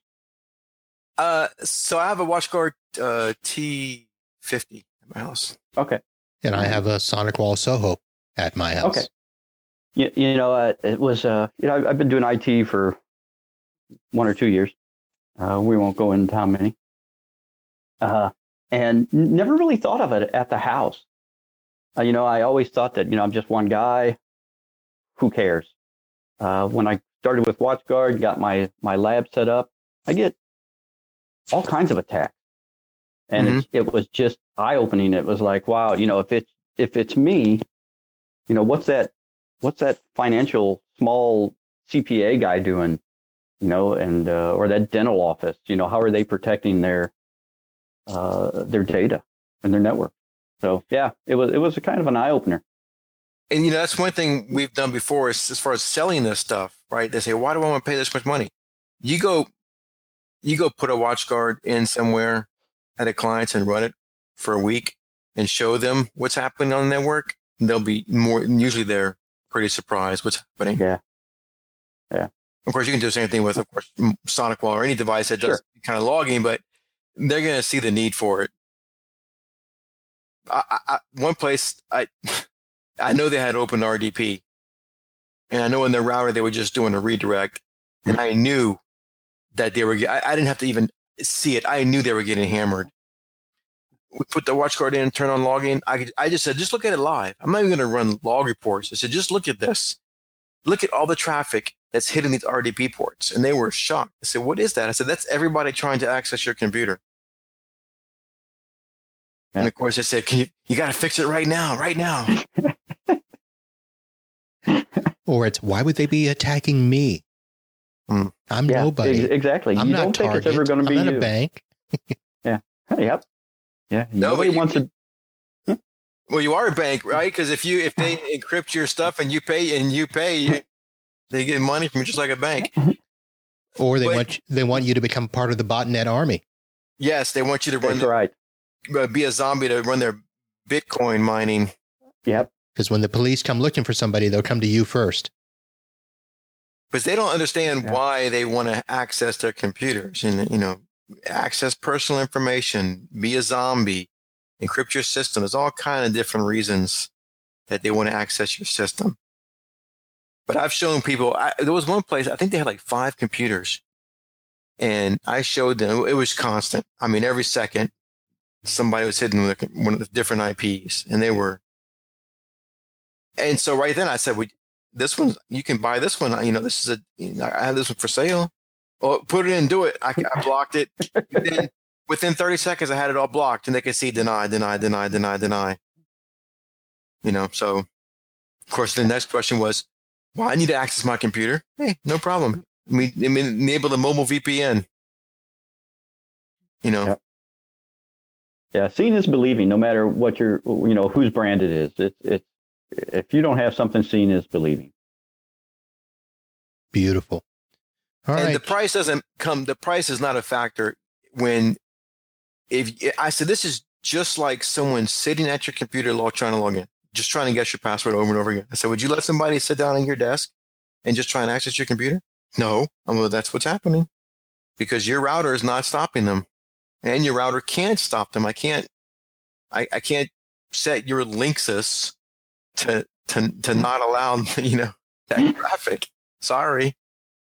Speaker 2: So I have a WatchGuard T50 at my house.
Speaker 3: Okay.
Speaker 1: And I have a SonicWall Soho at my house.
Speaker 3: Okay. It was, I've been doing IT for 1 or 2 years. We won't go into how many. And never really thought of it at the house. I always thought that, I'm just one guy. Who cares? When I started with WatchGuard, got my lab set up, I get all kinds of attacks. And it was just eye-opening. It was like, wow, if it's me, what's that financial small CPA guy doing, and or that dental office, how are they protecting their data and their network? So yeah, it was a kind of an eye opener.
Speaker 2: And that's one thing we've done before is as far as selling this stuff, right? They say, why do I want to pay this much money? You go put a WatchGuard in somewhere at a client's and run it for a week and show them what's happening on the network. They'll be usually they're pretty surprised what's happening.
Speaker 3: Yeah.
Speaker 2: Of course, you can do the same thing with, of course, SonicWall or any device that does kind of logging, but they're going to see the need for it. One place, I know they had open RDP, and I know in their router they were just doing a redirect, and I knew that they were. I didn't have to even see it. I knew they were getting hammered. We put the WatchGuard in, turn on logging. I just said, just look at it live. I'm not even going to run log reports. I said, just look at this. Look at all the traffic that's hitting these RDP ports. And they were shocked. I said, what is that? I said, that's everybody trying to access your computer. Yeah. And of course, they said, you got to fix it right now.
Speaker 1: Or it's, why would they be attacking me? I'm nobody.
Speaker 3: Exactly.
Speaker 1: I'm
Speaker 3: you
Speaker 1: not
Speaker 3: don't
Speaker 1: Target.
Speaker 3: Think it's ever going to be
Speaker 1: I'm not
Speaker 3: you.
Speaker 1: a bank.
Speaker 3: Yeah. Yep. Yeah.
Speaker 2: Nobody
Speaker 3: wants to.
Speaker 2: Well, you are a bank, right? Because if they encrypt your stuff and you pay, they get money from you just like a bank.
Speaker 1: Or they want you to become part of the botnet army.
Speaker 2: Yes, they want you to be a zombie to run their Bitcoin mining.
Speaker 3: Yep.
Speaker 1: Because when the police come looking for somebody, they'll come to you first.
Speaker 2: Because they don't understand why they want to access their computers and, access personal information, be a zombie, encrypt your system. There's all kind of different reasons that they want to access your system. But I've shown people, there was one place, I think they had like 5 computers. And I showed them, it was constant. I mean, every second somebody was hitting one of the different IPs, and they were. And so right then I said, this one, you can buy this one. This is I have this one for sale. Oh, put it in, do it. I blocked it. Then within 30 seconds, I had it all blocked, and they could see deny. So of course the next question was, well, I need to access my computer. Hey, no problem. Enable the mobile VPN.
Speaker 3: Yep. Yeah, seeing is believing. No matter what whose brand it is, it's if you don't have something, seeing is believing.
Speaker 1: Beautiful. All right.
Speaker 2: The price doesn't come. The price is not a factor if I said this is just like someone sitting at your computer trying to log in, just trying to guess your password over and over again. I said, would you let somebody sit down at your desk and just try and access your computer? No. Well, that's what's happening because your router is not stopping them, and your router can't stop them. I can't set your Linksys to not allow that traffic. Sorry.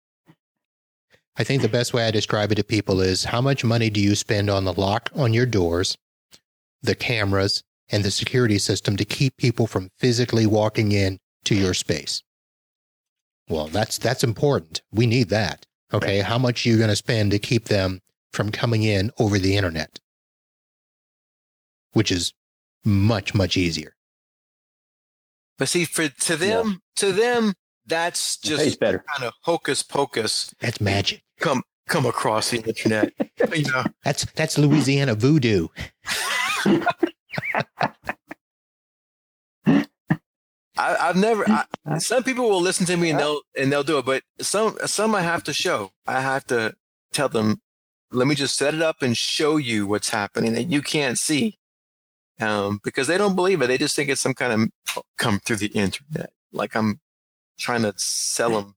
Speaker 1: I think the best way I describe it to people is how much money do you spend on the lock on your doors, the cameras, and the security system to keep people from physically walking in to your space? Well, that's important. We need that. Okay. How much are you going to spend to keep them from coming in over the internet? Which is much, much easier.
Speaker 2: But see, to them, that's just kind of hocus pocus.
Speaker 1: That's magic.
Speaker 2: Come across the internet.
Speaker 1: That's Louisiana voodoo.
Speaker 2: I've never. Some people will listen to me and they'll do it, but some I have to show. I have to tell them, let me just set it up and show you what's happening that you can't see, because they don't believe it. They just think it's some kind of come through the internet, like I'm trying to sell them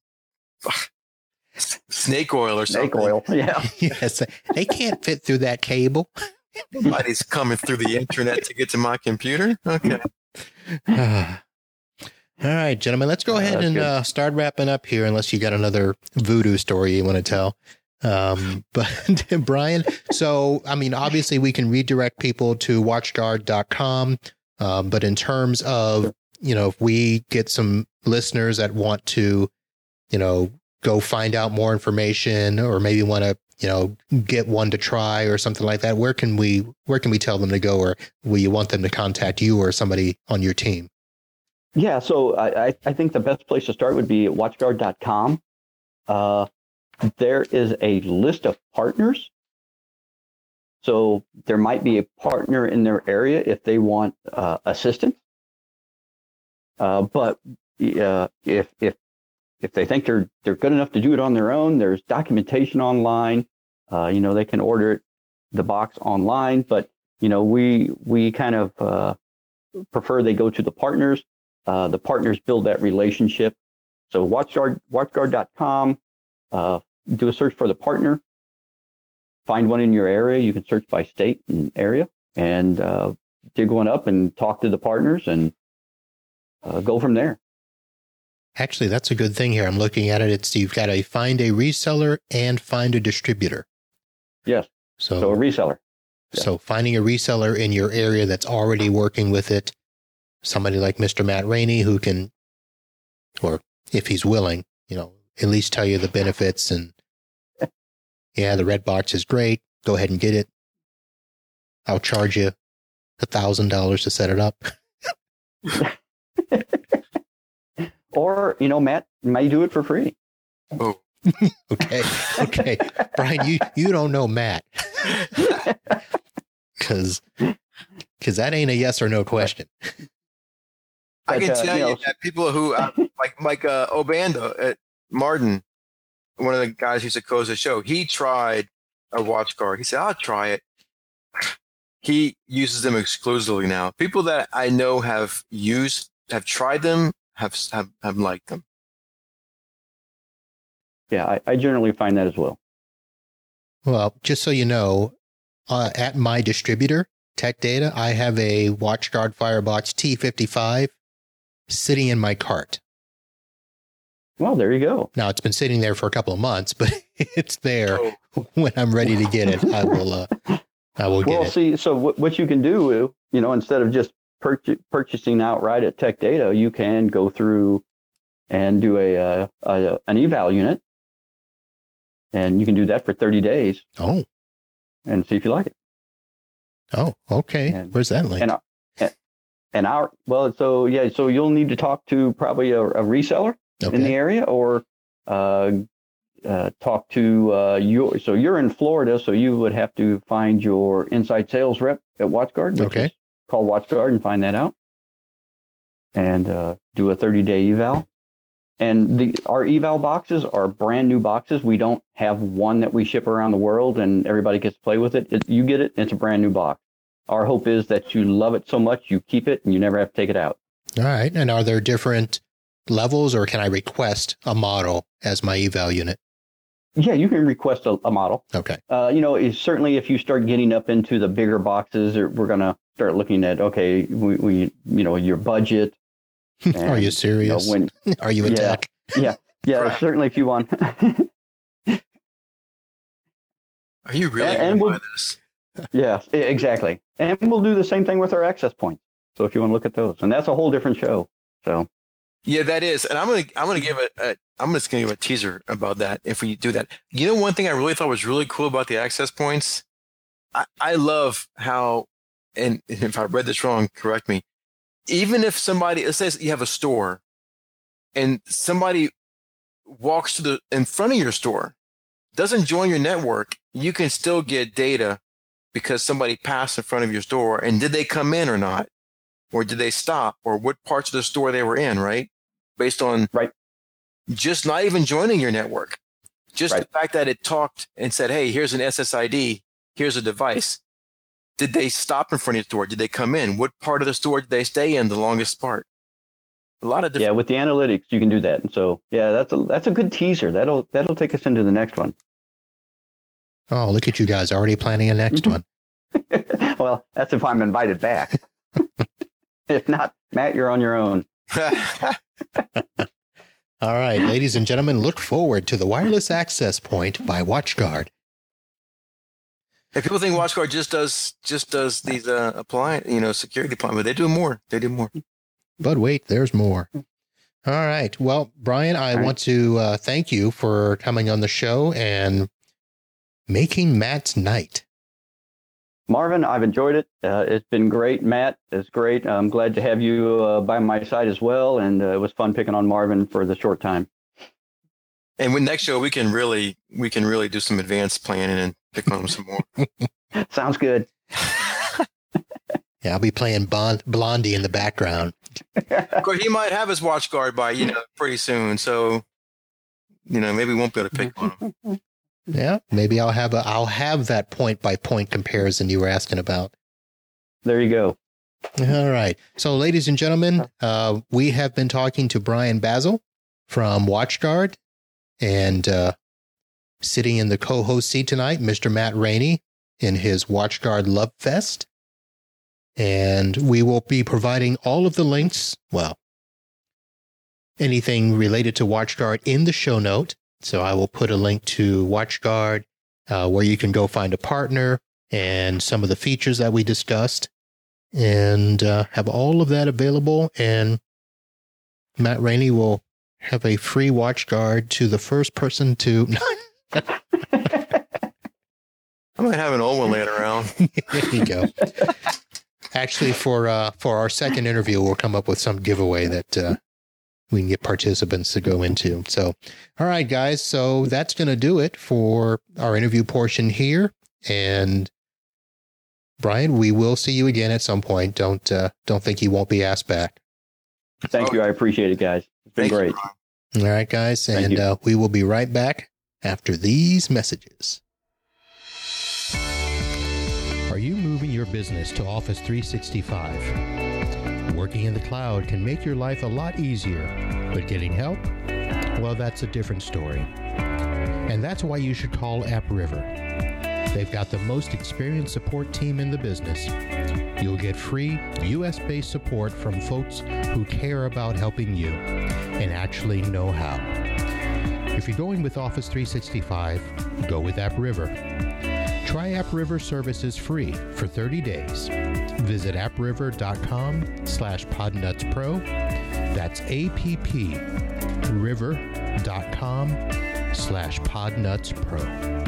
Speaker 2: snake oil or something.
Speaker 3: Snake oil, yeah.
Speaker 1: Yes, they can't fit through that cable.
Speaker 2: Nobody's coming through the internet to get to my computer. Okay.
Speaker 1: All right, gentlemen, let's go ahead and start wrapping up here, unless you got another voodoo story you want to tell. But Brian, so, I mean, obviously we can redirect people to watchguard.com. But in terms of, if we get some listeners that want to, go find out more information, or maybe want to, get one to try or something like that, where can we tell them to go, or will you want them to contact you or somebody on your team?
Speaker 3: Yeah. So I think the best place to start would be watchguard.com. There is a list of partners. So there might be a partner in their area if they want assistance. But if they think they're good enough to do it on their own, there's documentation online. They can order the box online. But we kind of prefer they go to the partners. The partners build that relationship. So watchguard.com. Do a search for the partner. Find one in your area. You can search by state and area, and dig one up and talk to the partners and go from there.
Speaker 1: Actually, that's a good thing here. I'm looking at it. You've got to find a reseller and find a distributor.
Speaker 3: Yes. So a reseller. Yeah.
Speaker 1: So finding a reseller in your area that's already working with it, somebody like Mr. Matt Rainey, who can, or if he's willing, at least tell you the benefits and, yeah, the red box is great. Go ahead and get it. I'll charge you $1,000 to set it up.
Speaker 3: Or, Matt may do it for free.
Speaker 2: Oh.
Speaker 1: Okay. Brian, you don't know Matt. Because that ain't a yes or no question.
Speaker 2: I can tell you that people who, like Obando at Martin, one of the guys who used to close the show, he tried a WatchGuard. He said, I'll try it. He uses them exclusively now. People that I know have tried them, have liked them.
Speaker 3: Yeah, I generally find that as well.
Speaker 1: Well, just so you know, at my distributor, Tech Data, I have a WatchGuard Firebox T55 sitting in my cart.
Speaker 3: Well, there you go.
Speaker 1: Now it's been sitting there for a couple of months, but it's there.
Speaker 2: Oh.
Speaker 1: When I'm ready to get it, I will get
Speaker 3: Well,
Speaker 1: it.
Speaker 3: see, so what you can do, instead of just purchasing outright at Tech Data, you can go through and do an eval unit, and you can do that for 30 days.
Speaker 1: Oh.
Speaker 3: And see if you like it.
Speaker 1: Oh, okay.
Speaker 3: And,
Speaker 1: where's that link?
Speaker 3: So you'll need to talk to probably a reseller in the area, or talk to you're in Florida, so you would have to find your inside sales rep at WatchGuard, which is call WatchGuard, and find that out, and do a 30-day eval. And our eval boxes are brand new boxes. We don't have one that we ship around the world and everybody gets to play with it. You get it, it's a brand new box. Our hope is that you love it so much you keep it and you never have to take it out.
Speaker 1: All right. And are there different levels, or can I request a model as my eval unit?
Speaker 3: Yeah, you can request a model.
Speaker 1: Okay.
Speaker 3: Certainly if you start getting up into the bigger boxes, we're going to start looking at, okay, we your budget. And,
Speaker 1: are you serious? Are you a tech?
Speaker 3: Yeah. Right. Certainly if you want.
Speaker 2: Are you really going to buy this?
Speaker 3: Yeah, exactly. And we'll do the same thing with our access points. So if you want to look at those, and that's a whole different show. So.
Speaker 2: Yeah, that is. And I'm gonna give I'm just gonna give a teaser about that if we do that. One thing I really thought was really cool about the access points, I love how, and if I read this wrong, correct me. Even if somebody, it says you have a store and somebody walks in front of your store, doesn't join your network, you can still get data because somebody passed in front of your store. And did they come in or not? Or did they stop? Or what parts of the store they were in, right? Based on just not even joining your network. Just the fact that it talked and said, hey, here's an SSID, here's a device. Did they stop in front of your store? Did they come in? What part of the store did they stay in the longest part? A lot of different.
Speaker 3: Yeah, with the analytics, you can do that. And so, yeah, that's a good teaser. That'll take us into the next one.
Speaker 1: Oh, look at you guys already planning a next one.
Speaker 3: Well, that's if I'm invited back. If not, Matt, you're on your own.
Speaker 1: All right, ladies and gentlemen, look forward to the wireless access point by WatchGuard.
Speaker 2: If people think WatchGuard just does these security appliances, but they do more. They do more.
Speaker 1: But wait, there's more. All right. Well, Brian, I want to thank you for coming on the show and making Matt's night.
Speaker 3: Marvin, I've enjoyed it. It's been great. Matt, it's great. I'm glad to have you by my side as well. And it was fun picking on Marvin for the short time.
Speaker 2: And with next show, we can really do some advanced planning and pick on him some more.
Speaker 3: Sounds good.
Speaker 1: Yeah, I'll be playing Blondie in the background.
Speaker 2: Of course, he might have his WatchGuard by pretty soon, so maybe we won't be able to pick on him.
Speaker 1: Yeah, maybe I'll have that point by point comparison you were asking about.
Speaker 3: There you go.
Speaker 1: All right. So, ladies and gentlemen, we have been talking to Brian Basil from WatchGuard, and sitting in the co-host seat tonight, Mr. Matt Rainey in his WatchGuard Love Fest. And we will be providing all of the links, well, anything related to WatchGuard in the show note. So I will put a link to WatchGuard, where you can go find a partner and some of the features that we discussed, and have all of that available. And Matt Rainey will have a free WatchGuard to the first person to...
Speaker 2: I might have an old one laying around.
Speaker 1: There you go. Actually, for our second interview, we'll come up with some giveaway that we can get participants to go into. So, all right, guys. So that's going to do it for our interview portion here. And Brian, we will see you again at some point. Don't think you won't be asked back.
Speaker 3: Thank you. I appreciate it, guys. It's been great.
Speaker 1: All right, guys. And we will be right back after these messages. Are you moving your business to Office 365? Working in the cloud can make your life a lot easier, but getting help? Well, that's a different story. And that's why you should call AppRiver. They've got the most experienced support team in the business. You'll get free US-based support from folks who care about helping you and actually know how. If you're going with Office 365, go with AppRiver. Try AppRiver services free for 30 days. Visit appriver.com/podnutspro. That's appriver.com/podnutspro.